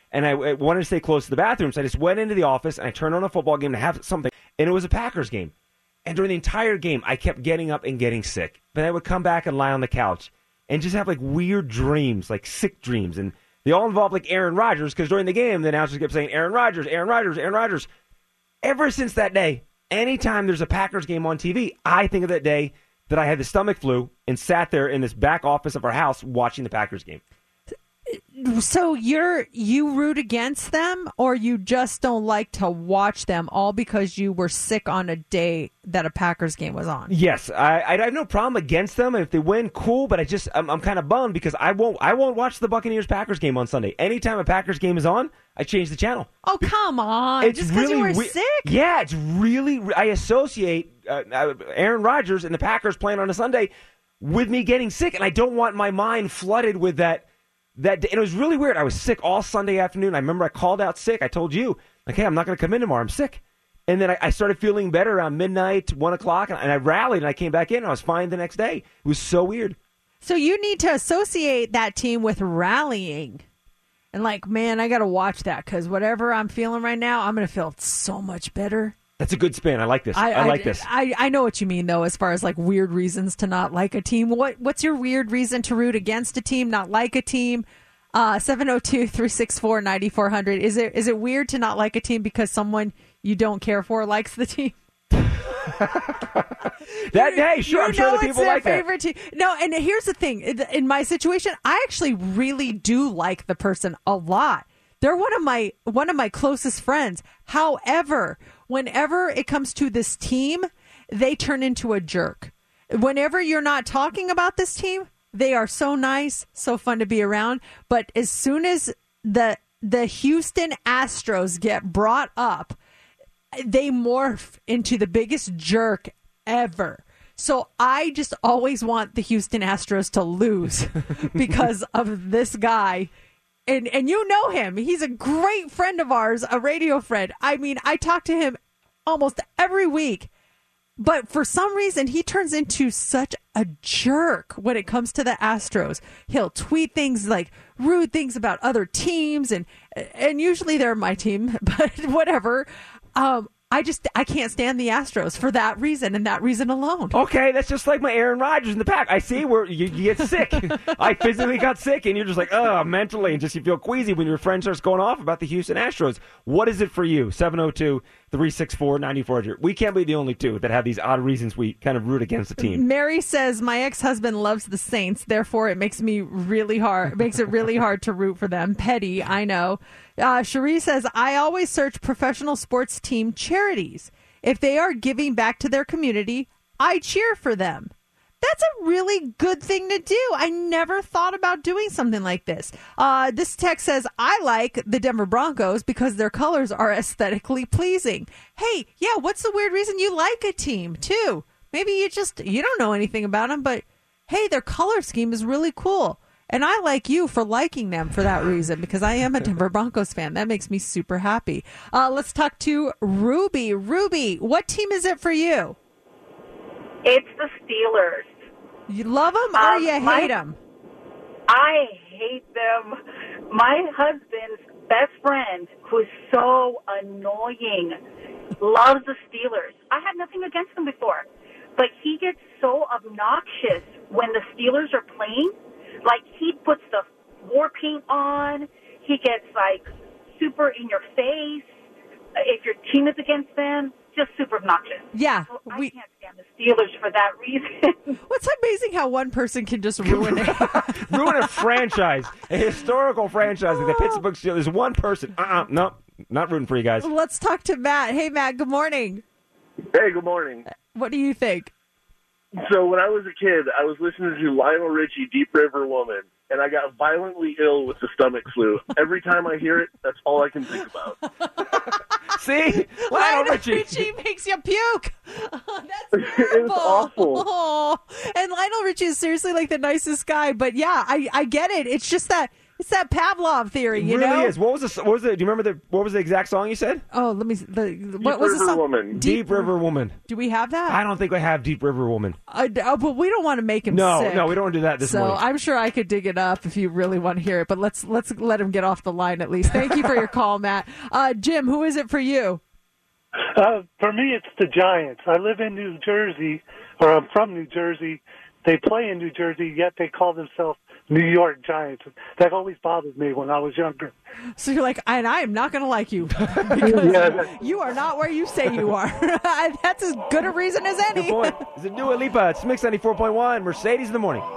and I, I wanted to stay close to the bathroom, so I just went into the office, and I turned on a football game to have something, and it was a Packers game. And during the entire game, I kept getting up and getting sick. But I would come back and lie on the couch and just have, like, weird dreams, like sick dreams, and they all involved, like, Aaron Rodgers, because during the game, the announcers kept saying, Aaron Rodgers, Aaron Rodgers, Aaron Rodgers. Ever since that day, anytime there's a Packers game on T V, I think of that day that I had the stomach flu and sat there in this back office of our house watching the Packers game. So you're you root against them, or you just don't like to watch them, all because you were sick on a day that a Packers game was on? Yes, I, I have no problem against them. If they win, cool. But I just I'm, I'm kind of bummed because I won't I won't watch the Buccaneers Packers game on Sunday. Anytime a Packers game is on, I change the channel. Oh, come on! It's just because really you were we- sick? Yeah, it's really. I associate uh, Aaron Rodgers and the Packers playing on a Sunday with me getting sick, and I don't want my mind flooded with that. That day. And it was really weird. I was sick all Sunday afternoon. I remember I called out sick. I told you, like, hey, I'm not going to come in tomorrow. I'm sick. And then I, I started feeling better around midnight, one o'clock, and I, and I rallied, and I came back in, and I was fine the next day. It was so weird. So you need to associate that team with rallying. And like, man, I got to watch that, because whatever I'm feeling right now, I'm going to feel so much better. That's a good spin. I like this. I, I like this. I, I know what you mean, though, as far as like weird reasons to not like a team. What What's your weird reason to root against a team, not like a team? Uh, seven oh two, three six four, nine four hundred. Is it is it weird to not like a team because someone you don't care for likes the team? That day, sure, I'm sure the people like that. Favorite team. No, and here's the thing. In my situation, I actually really do like the person a lot. They're one of my one of my closest friends. However, whenever it comes to this team, they turn into a jerk. Whenever you're not talking about this team, they are so nice, so fun to be around. But as soon as the the Houston Astros get brought up, they morph into the biggest jerk ever. So I just always want the Houston Astros to lose because of this guy. And and you know him. He's a great friend of ours, a radio friend. I mean, I talk to him almost every week. But for some reason, he turns into such a jerk when it comes to the Astros. He'll tweet things like rude things about other teams, and and usually they're my team, but whatever. Um, I just I can't stand the Astros for that reason and that reason alone. Okay, that's just like my Aaron Rodgers in the pack. I see where you, you get sick. I physically got sick, and you're just like, oh, mentally, and just you feel queasy when your friend starts going off about the Houston Astros. What is it for you? seven oh two, three six four, nine four hundred. We can't be the only two that have these odd reasons we kind of root against the team. Mary says, my ex-husband loves the Saints, therefore it makes me really hard. It makes it really hard to root for them. Petty, I know. Uh, Cherie says, I always search professional sports team charities. If they are giving back to their community, I cheer for them. That's a really good thing to do. I never thought about doing something like this. Uh, this text says, I like the Denver Broncos because their colors are aesthetically pleasing. Hey, yeah, what's the weird reason you like a team, too? Maybe you just, you don't know anything about them, but hey, their color scheme is really cool. And I like you for liking them for that reason, because I am a Denver Broncos fan. That makes me super happy. Uh, let's talk to Ruby. Ruby, what team is it for you? It's the Steelers. You love them or Um, you my- hate them? I hate them. My husband's best friend, who's so annoying, loves the Steelers. I had nothing against them before, but he gets so obnoxious when the Steelers are playing. Like, he puts the war paint on. He gets, like, super in your face. If your team is against them, just super obnoxious. Yeah. So I can't stand the Steelers for that reason. What's amazing how one person can just ruin it. Ruin a franchise, a historical franchise like the Pittsburgh Steelers. There's one person. Uh-uh, no, not rooting for you guys. Let's talk to Matt. Hey, Matt, good morning. Hey, good morning. What do you think? So when I was a kid, I was listening to Lionel Richie, Deep River Woman, and I got violently ill with the stomach flu. Every time I hear it, that's all I can think about. See? Lionel Lionel Richie. Richie makes you puke. Oh, that's It was awful. Oh, and Lionel Richie is seriously like the nicest guy. But yeah, I, I get it. It's just that It's that Pavlov theory, It you really know? is. What was the? What was the? Do you remember the? What was the exact song you said? Oh, let me. The, Deep what was River the song? Woman. Deep, Deep River Woman. Do we have that? I don't think I have Deep River Woman. Uh, oh, but we don't want to make him No, sick. no, we don't want to do that this so morning. I'm sure I could dig it up if you really want to hear it. But let's let's let him get off the line at least. Thank you for your call, Matt. Uh, Jim, who is it for you? Uh, for me, it's the Giants. I live in New Jersey, or I'm from New Jersey. They play in New Jersey, yet they call themselves New York Giants. That always bothered me when I was younger. So you're like, and I am not going to like you because Yeah. you are not where you say you are. That's as good a reason as any. Good point. It's a Dua Lipa. It's Mix ninety-four point one. Mercedes in the morning.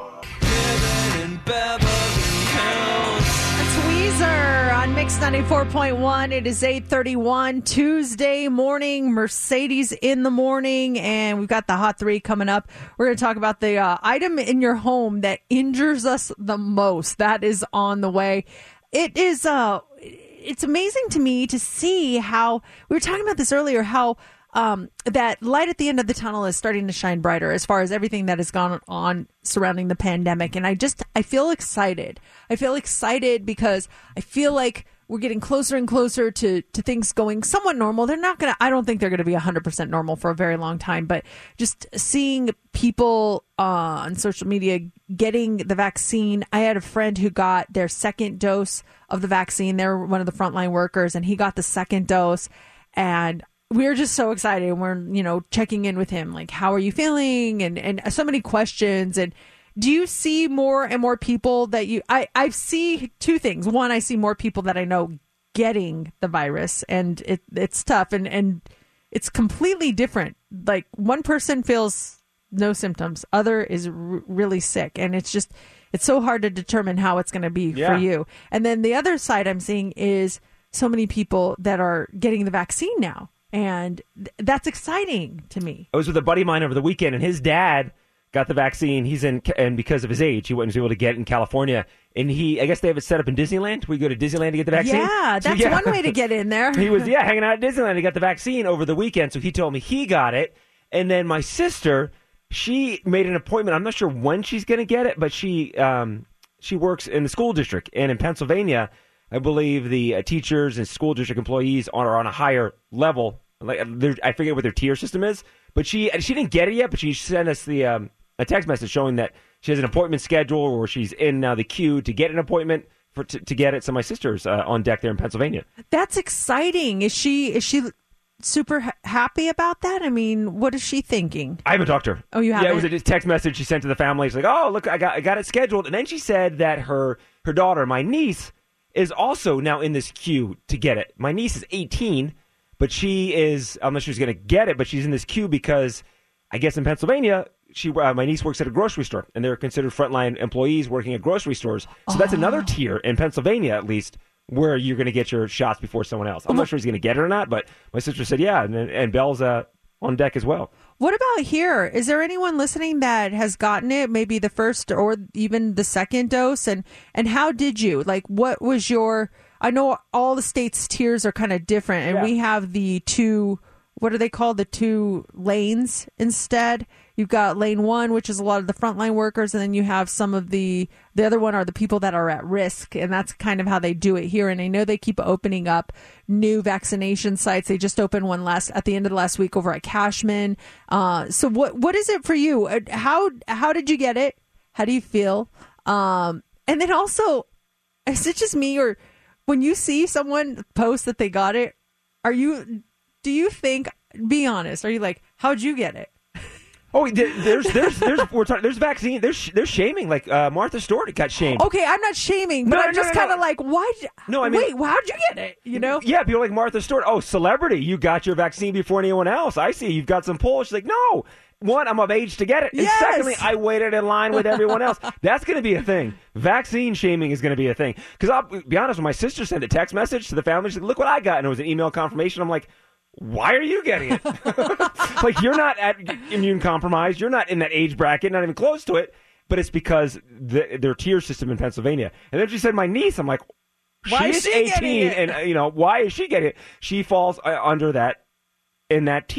It's Weezer on Mix ninety-four point one. It is eight thirty-one Tuesday morning. Mercedes in the morning, and we've got the Hot Three coming up. We're going to talk about the uh, item in your home that injures us the most. That is on the way. It is. Uh, it's amazing to me to see how we were talking about this earlier. How um, that light at the end of the tunnel is starting to shine brighter as far as everything that has gone on surrounding the pandemic. And I just, I feel excited. I feel excited because I feel like we're getting closer and closer to, to things going somewhat normal. They're not going to, I don't think they're going to be one hundred percent normal for a very long time, but just seeing people uh, on social media getting the vaccine. I had a friend who got their second dose of the vaccine. They're one of the frontline workers, and he got the second dose. And we were just so excited. And we're, you know, checking in with him, like, how are you feeling? And, and so many questions. And do you see more and more people that you, I, I see two things. One, I see more people that I know getting the virus, and it, it's tough. And, and it's completely different. Like, one person feels no symptoms, other is r- really sick. And it's just, it's so hard to determine how it's going to be Yeah. for you. And then the other side I'm seeing is so many people that are getting the vaccine now. And th- that's exciting to me. I was with a buddy of mine over the weekend, and his dad got the vaccine. He's in, and because of his age, he wasn't able to get it in California. And he, I guess they have it set up in Disneyland. We go to Disneyland to get the vaccine. Yeah, So, that's yeah. one way to get in there. He was, yeah, hanging out at Disneyland. He got the vaccine over the weekend. So he told me he got it. And then my sister, she made an appointment. I'm not sure when she's going to get it, but she um, she works in the school district. And in Pennsylvania, I believe the uh, teachers and school district employees are on a higher level. Like, I forget what their tier system is, but she she didn't get it yet. But she sent us the um, a text message showing that she has an appointment schedule, or she's in now the queue to get an appointment for to, to get it. So my sister's uh, on deck there in Pennsylvania. That's exciting. Is she is she super ha- happy about that? I mean, what is she thinking? I haven't talked to her. Oh, you Yeah, it haven't? was a text message she sent to the family. She's like, "Oh, look, I got I got it scheduled." And then she said that her her daughter, my niece, is also now in this queue to get it. My niece is eighteen. But she is, I'm not sure she's going to get it, but she's in this queue because I guess in Pennsylvania, she uh, my niece works at a grocery store, and they're considered frontline employees working at grocery stores. So that's another tier in Pennsylvania, at least, where you're going to get your shots before someone else. I'm not sure he's going to get it or not, but my sister said, yeah, and, and Belle's uh, on deck as well. What about here? Is there anyone listening that has gotten it, maybe the first or even the second dose? And, and how did you? Like, what was your... I know all the states' tiers are kind of different, and Yeah. we have the two, what are they called? The two lanes instead. You've got lane one, which is a lot of the frontline workers, and then you have some of the, the other one are the people that are at risk, and that's kind of how they do it here. And I know they keep opening up new vaccination sites. They just opened one last, at the end of the last week over at Cashman. Uh, so what, what is it for you? Uh, How, how did you get it? How do you feel? Um, and then also, is it just me, or when you see someone post that they got it, are you, do you think, be honest, are you like, how'd you get it? Oh, there- there's there's there's we're talking, there's vaccine. There's there's shaming. Like uh, Martha Stewart got shamed. Okay, I'm not shaming, but No, I'm no, just no, kind of no. like, why? No, I mean- wait, how'd you get it? You know? Yeah, people like Martha Stewart. Oh, celebrity, you got your vaccine before anyone else. I see you've got some pull. She's like, no. One, I'm of age to get it. And Yes. secondly, I waited in line with everyone else. That's going to be a thing. Vaccine shaming is going to be a thing. Because I'll be honest, when my sister sent a text message to the family, she's like, look what I got. And it was an email confirmation. I'm like, why are you getting it? Like, you're not at immune compromised. You're not in that age bracket, not even close to it. But it's because the, their tier system in Pennsylvania. And then she said, my niece. I'm like, Why she is is she getting eighteen, it? and uh, you know, why is she getting it? She falls uh, under that in that tier.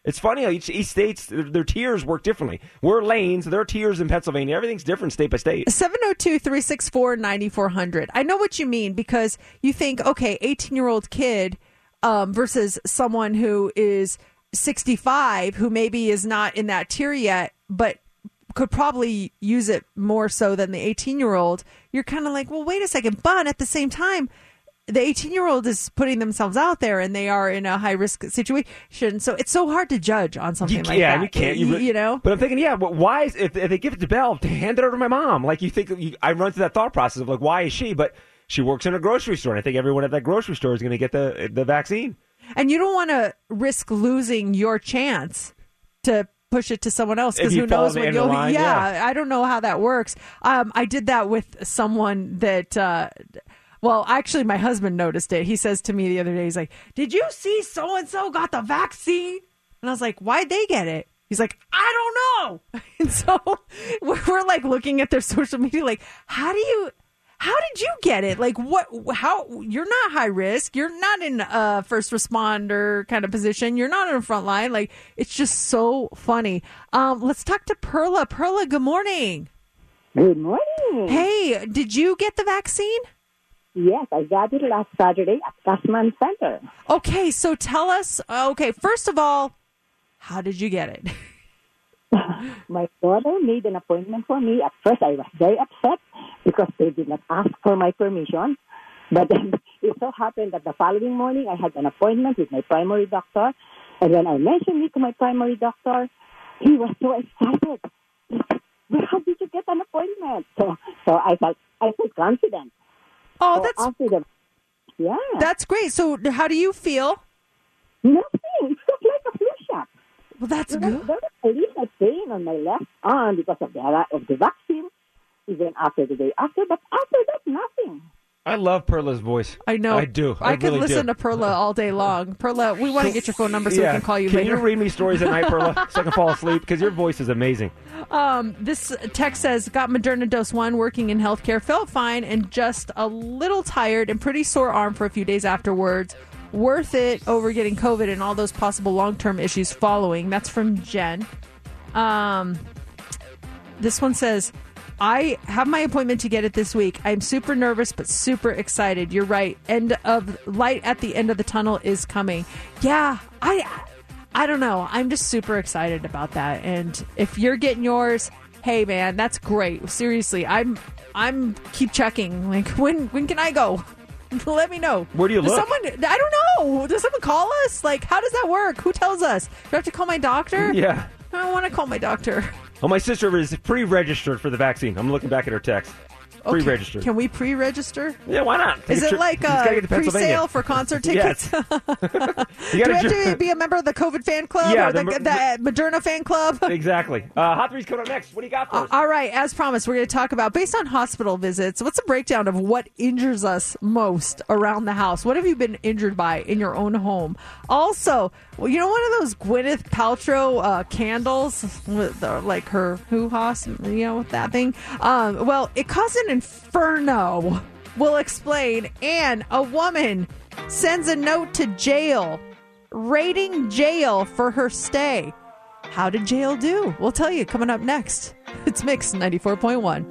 It's funny how each, each state's, their, their tiers work differently. We're lanes, their tiers in Pennsylvania. Everything's different state by state. seven oh two, three six four, nine four hundred. I know what you mean because you think, okay, eighteen-year-old kid um, versus someone who is sixty-five who maybe is not in that tier yet, but could probably use it more so than the eighteen-year-old. You're kind of like, well, wait a second. But at the same time, the eighteen-year-old is putting themselves out there and they are in a high-risk situation. So it's so hard to judge on something You, like yeah, that. you can't. You, you, you know? But I'm thinking, yeah, but why is, if, if they give it to Belle, to hand it over to my mom? Like, you think, you, I run through that thought process of, like, why is she? But she works in a grocery store, and I think everyone at that grocery store is going to get the the vaccine. And you don't want to risk losing your chance to push it to someone else because If you who fall knows in the when end of you'll. the line, yeah, yeah. I don't know how that works. Um, I did that with someone that. Uh, well, actually, my husband noticed it. He says to me the other day, he's like, "Did you see so and so got the vaccine?" And I was like, "Why'd they get it?" He's like, "I don't know." And so we're, we're like looking at their social media, like, how do you? How did you get it? Like, what, how, you're not high risk. You're not in a first responder kind of position. You're not in the front line. Like, it's just so funny. Um, let's talk to Perla. Perla, good morning. Good morning. Hey, did you get the vaccine? Yes, I got it last Saturday at Cashman Center. Okay, so tell us, okay, first of all, how did you get it? My daughter made an appointment for me. At first, I was very upset because they did not ask for my permission. But then it so happened that the following morning, I had an appointment with my primary doctor. And when I mentioned it to my primary doctor, he was so excited. He said, "Well, how did you get an appointment?" So, so I felt I felt confident. Oh, so that's after the, yeah, that's great. So, how do you feel? Nothing. It's just like a flu shot. Well, that's there good. Was, there was a little pain on my left arm because of the of the vaccine, even after the day after. But after that, nothing. I love Perla's voice. I know. I do. I, I could really listen do. to Perla all day long. Perla, we want to get your phone number so yeah. we can call you can later. Can you read me stories at night, Perla, so I can fall asleep? Because your voice is amazing. Um, this text says, got Moderna dose one, working in healthcare, felt fine and just a little tired and pretty sore arm for a few days afterwards. Worth it over getting COVID and all those possible long-term issues following. That's from Jen. Um, this one says, I have my appointment to get it this week. I'm super nervous, but super excited. You're right. End of light at the end of the tunnel is coming. Yeah, I, I don't know. I'm just super excited about that. And if you're getting yours, hey man, that's great. Seriously, I'm, I'm keep checking. Like when, when can I go? Let me know. Where do you does look? Someone, I don't know. Does someone call us? Like, how does that work? Who tells us? Do I have to call my doctor? Yeah. I don't want to call my doctor. Well, my sister is pre-registered for the vaccine. I'm looking back at her text. Okay. Pre-registered. Can we pre-register? Yeah, why not? Is Take it a like You just gotta a get to Pennsylvania. pre-sale for concert tickets? Yes. You Do gotta we have ju- to be a member of the COVID fan club Yeah, or the, the- the, Moderna fan club? Exactly. Uh, Hot Three's coming up next. What do you got for us? Uh, all right, as promised, we're going to talk about, based on hospital visits, what's a breakdown of what injures us most around the house? What have you been injured by in your own home? Also, well, you know, one of those Gwyneth Paltrow uh, candles, with the, like her hoo-ha, you know, with that thing? Um, well, it caused an inferno. We'll explain. And a woman sends a note to jail, rating jail for her stay. How did jail do? We'll tell you coming up next. It's Mix ninety-four point one.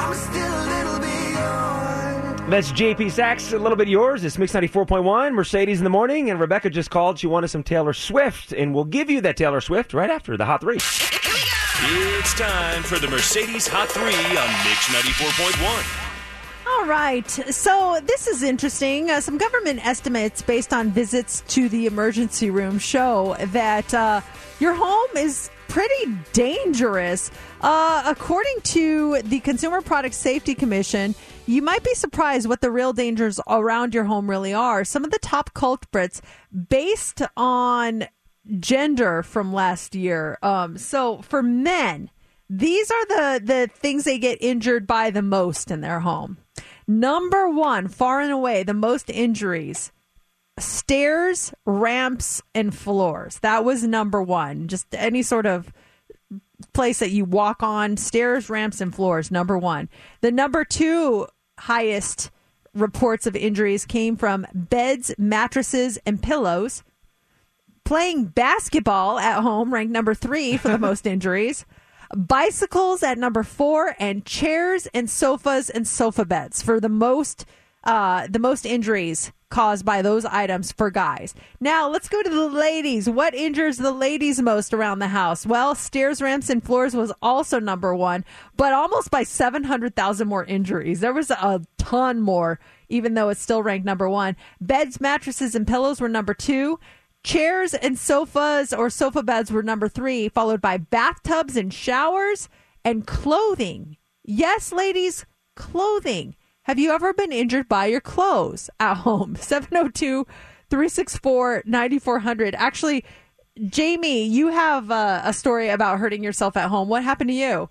That's J P Sachs, a little bit yours. It's Mix ninety-four point one, Mercedes in the morning, and Rebecca just called. She wanted some Taylor Swift, and we'll give you that Taylor Swift right after the Hot Three. It's time for the Mercedes Hot Three on Mix ninety-four point one. All right. So this is interesting. Uh, some government estimates based on visits to the emergency room show that uh, your home is pretty dangerous. Uh, according to the Consumer Product Safety Commission, you might be surprised what the real dangers around your home really are. Some of the top culprits based on gender from last year. Um, so for men, these are the, the things they get injured by the most in their home. Number one, far and away, the most injuries, stairs, ramps, and floors. That was number one. Just any sort of place that you walk on, stairs, ramps, and floors, number one. The number two highest reports of injuries came from beds, mattresses, and pillows. Playing basketball at home, ranked number three for the most injuries. Bicycles at number four, and chairs and sofas and sofa beds for the most uh, the most injuries caused by those items for guys. Now, let's go to the ladies. What injures the ladies most around the house? Well, stairs, ramps, and floors was also number one, but almost by seven hundred thousand more injuries. There was a ton more, even though it's still ranked number one. Beds, mattresses, and pillows were number two. Chairs and sofas or sofa beds were number three, followed by bathtubs and showers and clothing. Yes, ladies, clothing. Have you ever been injured by your clothes at home? seven oh two, three six four, nine four hundred. Actually, Jamie, you have uh, a story about hurting yourself at home. What happened to you?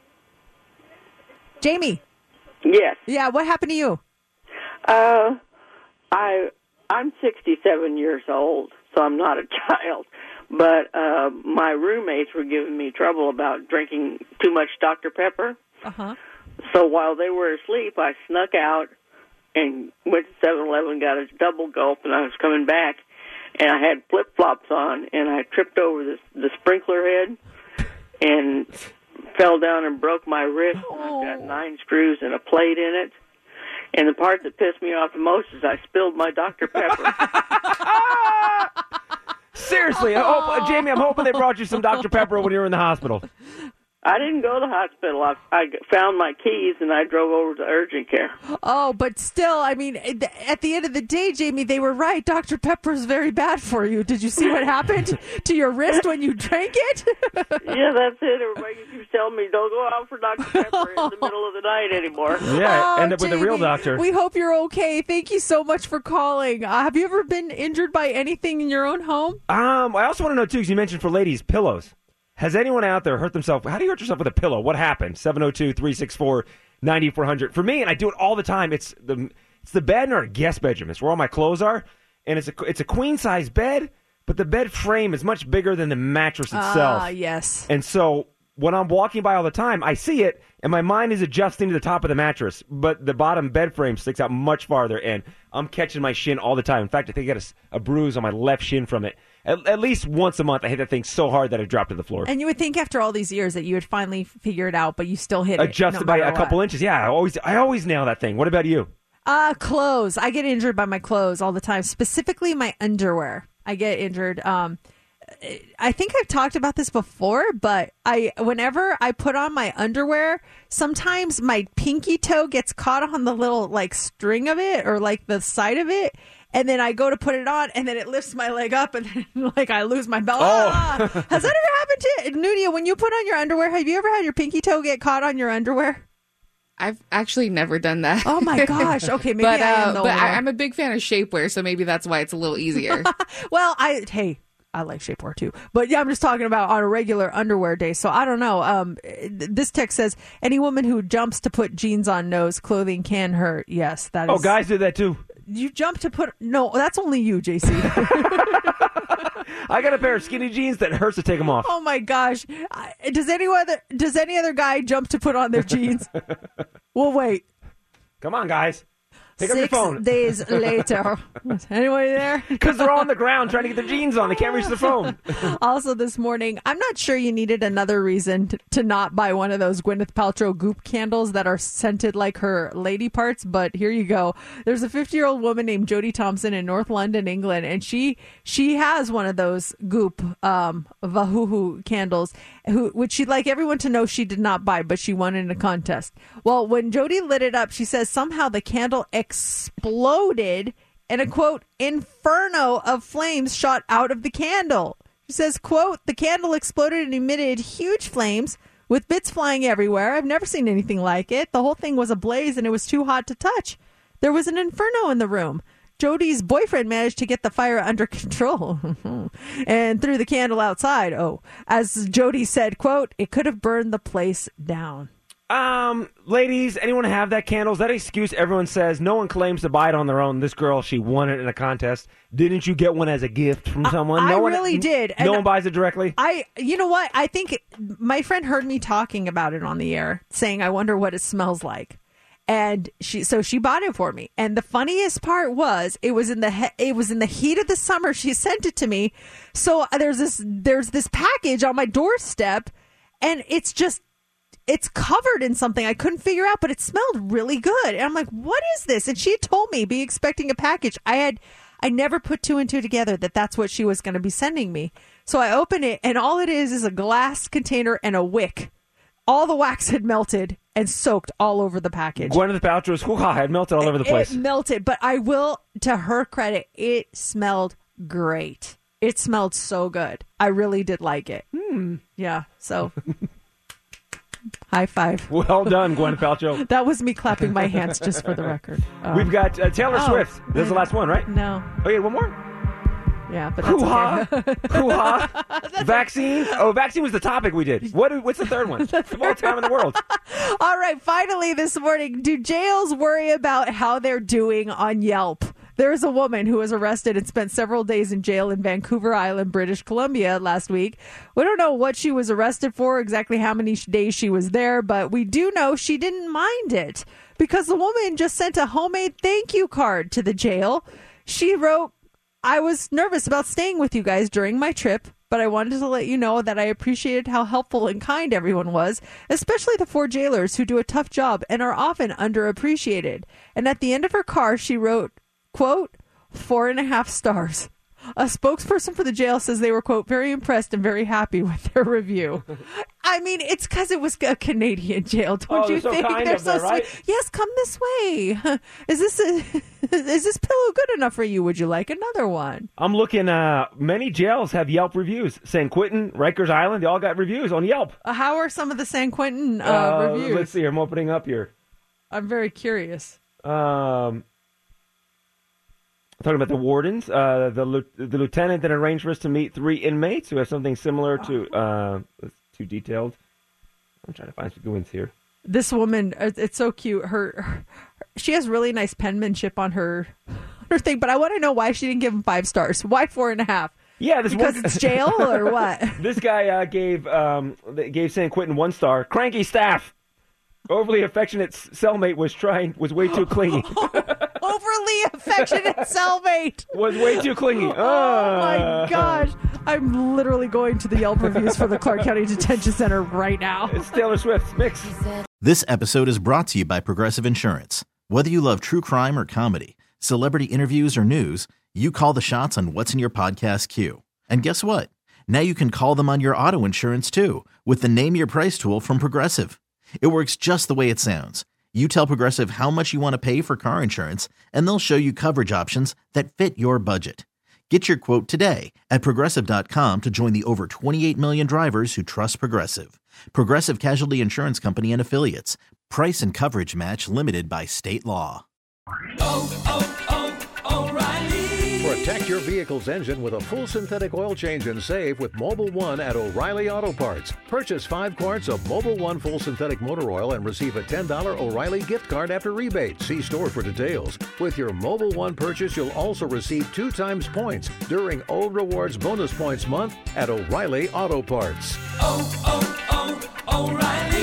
Jamie. Yes. Yeah, what happened to you? Uh, I, I'm sixty-seven years old, so I'm not a child. But uh, my roommates were giving me trouble about drinking too much Doctor Pepper. Uh-huh. So while they were asleep, I snuck out and went to seven eleven, got a double gulp, and I was coming back, and I had flip-flops on, and I tripped over the, the sprinkler head and fell down and broke my wrist. Oh. I've got nine screws and a plate in it. And the part that pissed me off the most is I spilled my Doctor Pepper. Seriously, I hope, Jamie, I'm hoping they brought you some Doctor Pepper when you were in the hospital. I didn't go to the hospital. I, I found my keys, and I drove over to urgent care. Oh, but still, I mean, at the end of the day, Jamie, they were right. Doctor Pepper is very bad for you. Did you see what happened to your wrist when you drank it? Yeah, that's it. Everybody keeps telling me, don't go out for Doctor Pepper in the middle of the night anymore. Yeah, Oh, end up with a real Jamie, doctor. We hope you're okay. Thank you so much for calling. Uh, have you ever been injured by anything in your own home? Um, I also want to know, too, because you mentioned for ladies, pillows. Has anyone out there hurt themselves? How do you hurt yourself with a pillow? What happened? seven oh two, three six four, nine four hundred. For me, and I do it all the time, it's the it's the bed in our guest bedroom. It's where all my clothes are. And it's a, it's a queen-size bed, but the bed frame is much bigger than the mattress itself. Ah, yes. And so when I'm walking by all the time, I see it, and my mind is adjusting to the top of the mattress, but the bottom bed frame sticks out much farther, and I'm catching my shin all the time. In fact, I think I got a, a bruise on my left shin from it. At, at least once a month, I hit that thing so hard that I dropped to the floor. And you would think after all these years that you would finally figure it out, but you still hit it. Adjusted no by matter a couple what. inches. Yeah, I always, I always nail that thing. What about you? Uh, clothes. I get injured by my clothes all the time, specifically my underwear. I get injured. Um, I think I've talked about this before, but I, whenever I put on my underwear, sometimes my pinky toe gets caught on the little like string of it or like the side of it. And then I go to put it on, and then it lifts my leg up, and then like I lose my belt. Oh. Ah! Has that ever happened to you? Nudia, when you put on your underwear, have you ever had your pinky toe get caught on your underwear? I've actually never done that. Oh my gosh. Okay, maybe but, I am uh, the But one. I, I'm a big fan of shapewear, so maybe that's why it's a little easier. Well, I hey, I like shapewear too, but yeah, I'm just talking about on a regular underwear day. So I don't know. Um, this text says any woman who jumps to put jeans on knows clothing can hurt. Yes, that is. Oh, guys do that too. You jump to put no. That's only you, J C. I got a pair of skinny jeans that hurts to take them off. Oh my gosh! I- Does any other does any other guy jump to put on their jeans? We'll wait. Come on, guys. Pick Six up your phone. days later. Anybody there? Because they're all on the ground trying to get their jeans on. They can't reach the phone. Also this morning, I'm not sure you needed another reason to, to not buy one of those Gwyneth Paltrow goop candles that are scented like her lady parts, but here you go. There's a fifty-year-old woman named Jodie Thompson in North London, England, and she she has one of those goop um, Vahuhu candles, who, which she'd like everyone to know she did not buy, but she won in a contest. Well, when Jodie lit it up, she says somehow the candle exploded and a, quote, inferno of flames shot out of the candle. She says, quote, the candle exploded and emitted huge flames with bits flying everywhere. I've never seen anything like it. The whole thing was ablaze and it was too hot to touch. There was an inferno in the room. Jodie's boyfriend managed to get the fire under control and threw the candle outside. Oh, as Jodie said, quote, it could have burned the place down. Um, ladies, anyone have that candle? Is that an excuse everyone says? No one claims to buy it on their own. This girl, she won it in a contest. Didn't you get one as a gift from someone? I No one, really did. No And one buys it directly? I, you know what? I think my friend heard me talking about it on the air, saying, I wonder what it smells like. And she, so she bought it for me. And the funniest part was, it was in the he- it was in the heat of the summer. She sent it to me. So there's this there's this package on my doorstep, and it's just it's covered in something I couldn't figure out, but it smelled really good. And I'm like, what is this? And she had told me, be expecting a package. I had I never put two and two together that that's what she was going to be sending me. So I open it, and all it is is a glass container and a wick. All the wax had melted and soaked all over the package. Gwyneth Paltrow's hoo-ha had melted all over the place. It melted, but I will, to her credit, it smelled great. It smelled so good. I really did like it. Hmm. Yeah, so high five. Well done, Gwyneth Paltrow. That was me clapping my hands, just for the record. Uh, We've got uh, Taylor oh, Swift. This is the last one, right? No. Oh, yeah, one more? Yeah, but that's hoo-ha. okay. Hoo-ha. Vaccine. Oh, vaccine was the topic we did. What? What's the third one? The more time in the world. All right, finally this morning, do jails worry about how they're doing on Yelp? There's a woman who was arrested and spent several days in jail in Vancouver Island, British Columbia last week. We don't know what she was arrested for, exactly how many days she was there, but we do know she didn't mind it because the woman just sent a homemade thank you card to the jail. She wrote, I was nervous about staying with you guys during my trip, but I wanted to let you know that I appreciated how helpful and kind everyone was, especially the four jailers who do a tough job and are often underappreciated. And at the end of her card, she wrote, quote, four and a half stars. A spokesperson for the jail says they were, quote, very impressed and very happy with their review. I mean, it's because it was a Canadian jail. Don't oh, you so think? Kind they're of so there, right? sweet. Yes, come this way. Is this a, is this pillow good enough for you? Would you like another one? I'm looking. Uh, many jails have Yelp reviews. San Quentin, Rikers Island, they all got reviews on Yelp. Uh, how are some of the San Quentin uh, uh, reviews? Let's see. I'm opening up here. I'm very curious. Um, talking about the wardens. Uh, the the lieutenant then arranged for us to meet three inmates who have something similar to. Uh, it's too detailed. I'm trying to find some good ones here. This woman, it's so cute. Her, her she has really nice penmanship on her her thing, but I want to know why she didn't give him five stars. Why four and a half? Yeah, this because one... it's jail or what? This guy uh, gave um, gave San Quentin one star. Cranky staff. Overly affectionate cellmate was trying was way too clingy. Overly affectionate cellmate was way too clingy. Oh, oh my gosh. I'm literally going to the Yelp reviews for the Clark County Detention Center right now. It's Taylor Swift's mix. This episode is brought to you by Progressive Insurance. Whether you love true crime or comedy, celebrity interviews or news, you call the shots on what's in your podcast queue. And guess what? Now you can call them on your auto insurance too with the Name Your Price tool from Progressive. It works just the way it sounds. You tell Progressive how much you want to pay for car insurance, and they'll show you coverage options that fit your budget. Get your quote today at Progressive dot com to join the over twenty-eight million drivers who trust Progressive. Progressive Casualty Insurance Company and Affiliates. Price and coverage match limited by state law. Oh, oh, oh, O'Reilly. Protect your vehicle's engine with a full synthetic oil change and save with Mobil one at O'Reilly Auto Parts. Purchase five quarts of Mobil one full synthetic motor oil and receive a ten dollars O'Reilly gift card after rebate. See store for details. With your Mobil one purchase, you'll also receive two times points during O Rewards Bonus Points Month at O'Reilly Auto Parts. Oh, oh, oh, O'Reilly.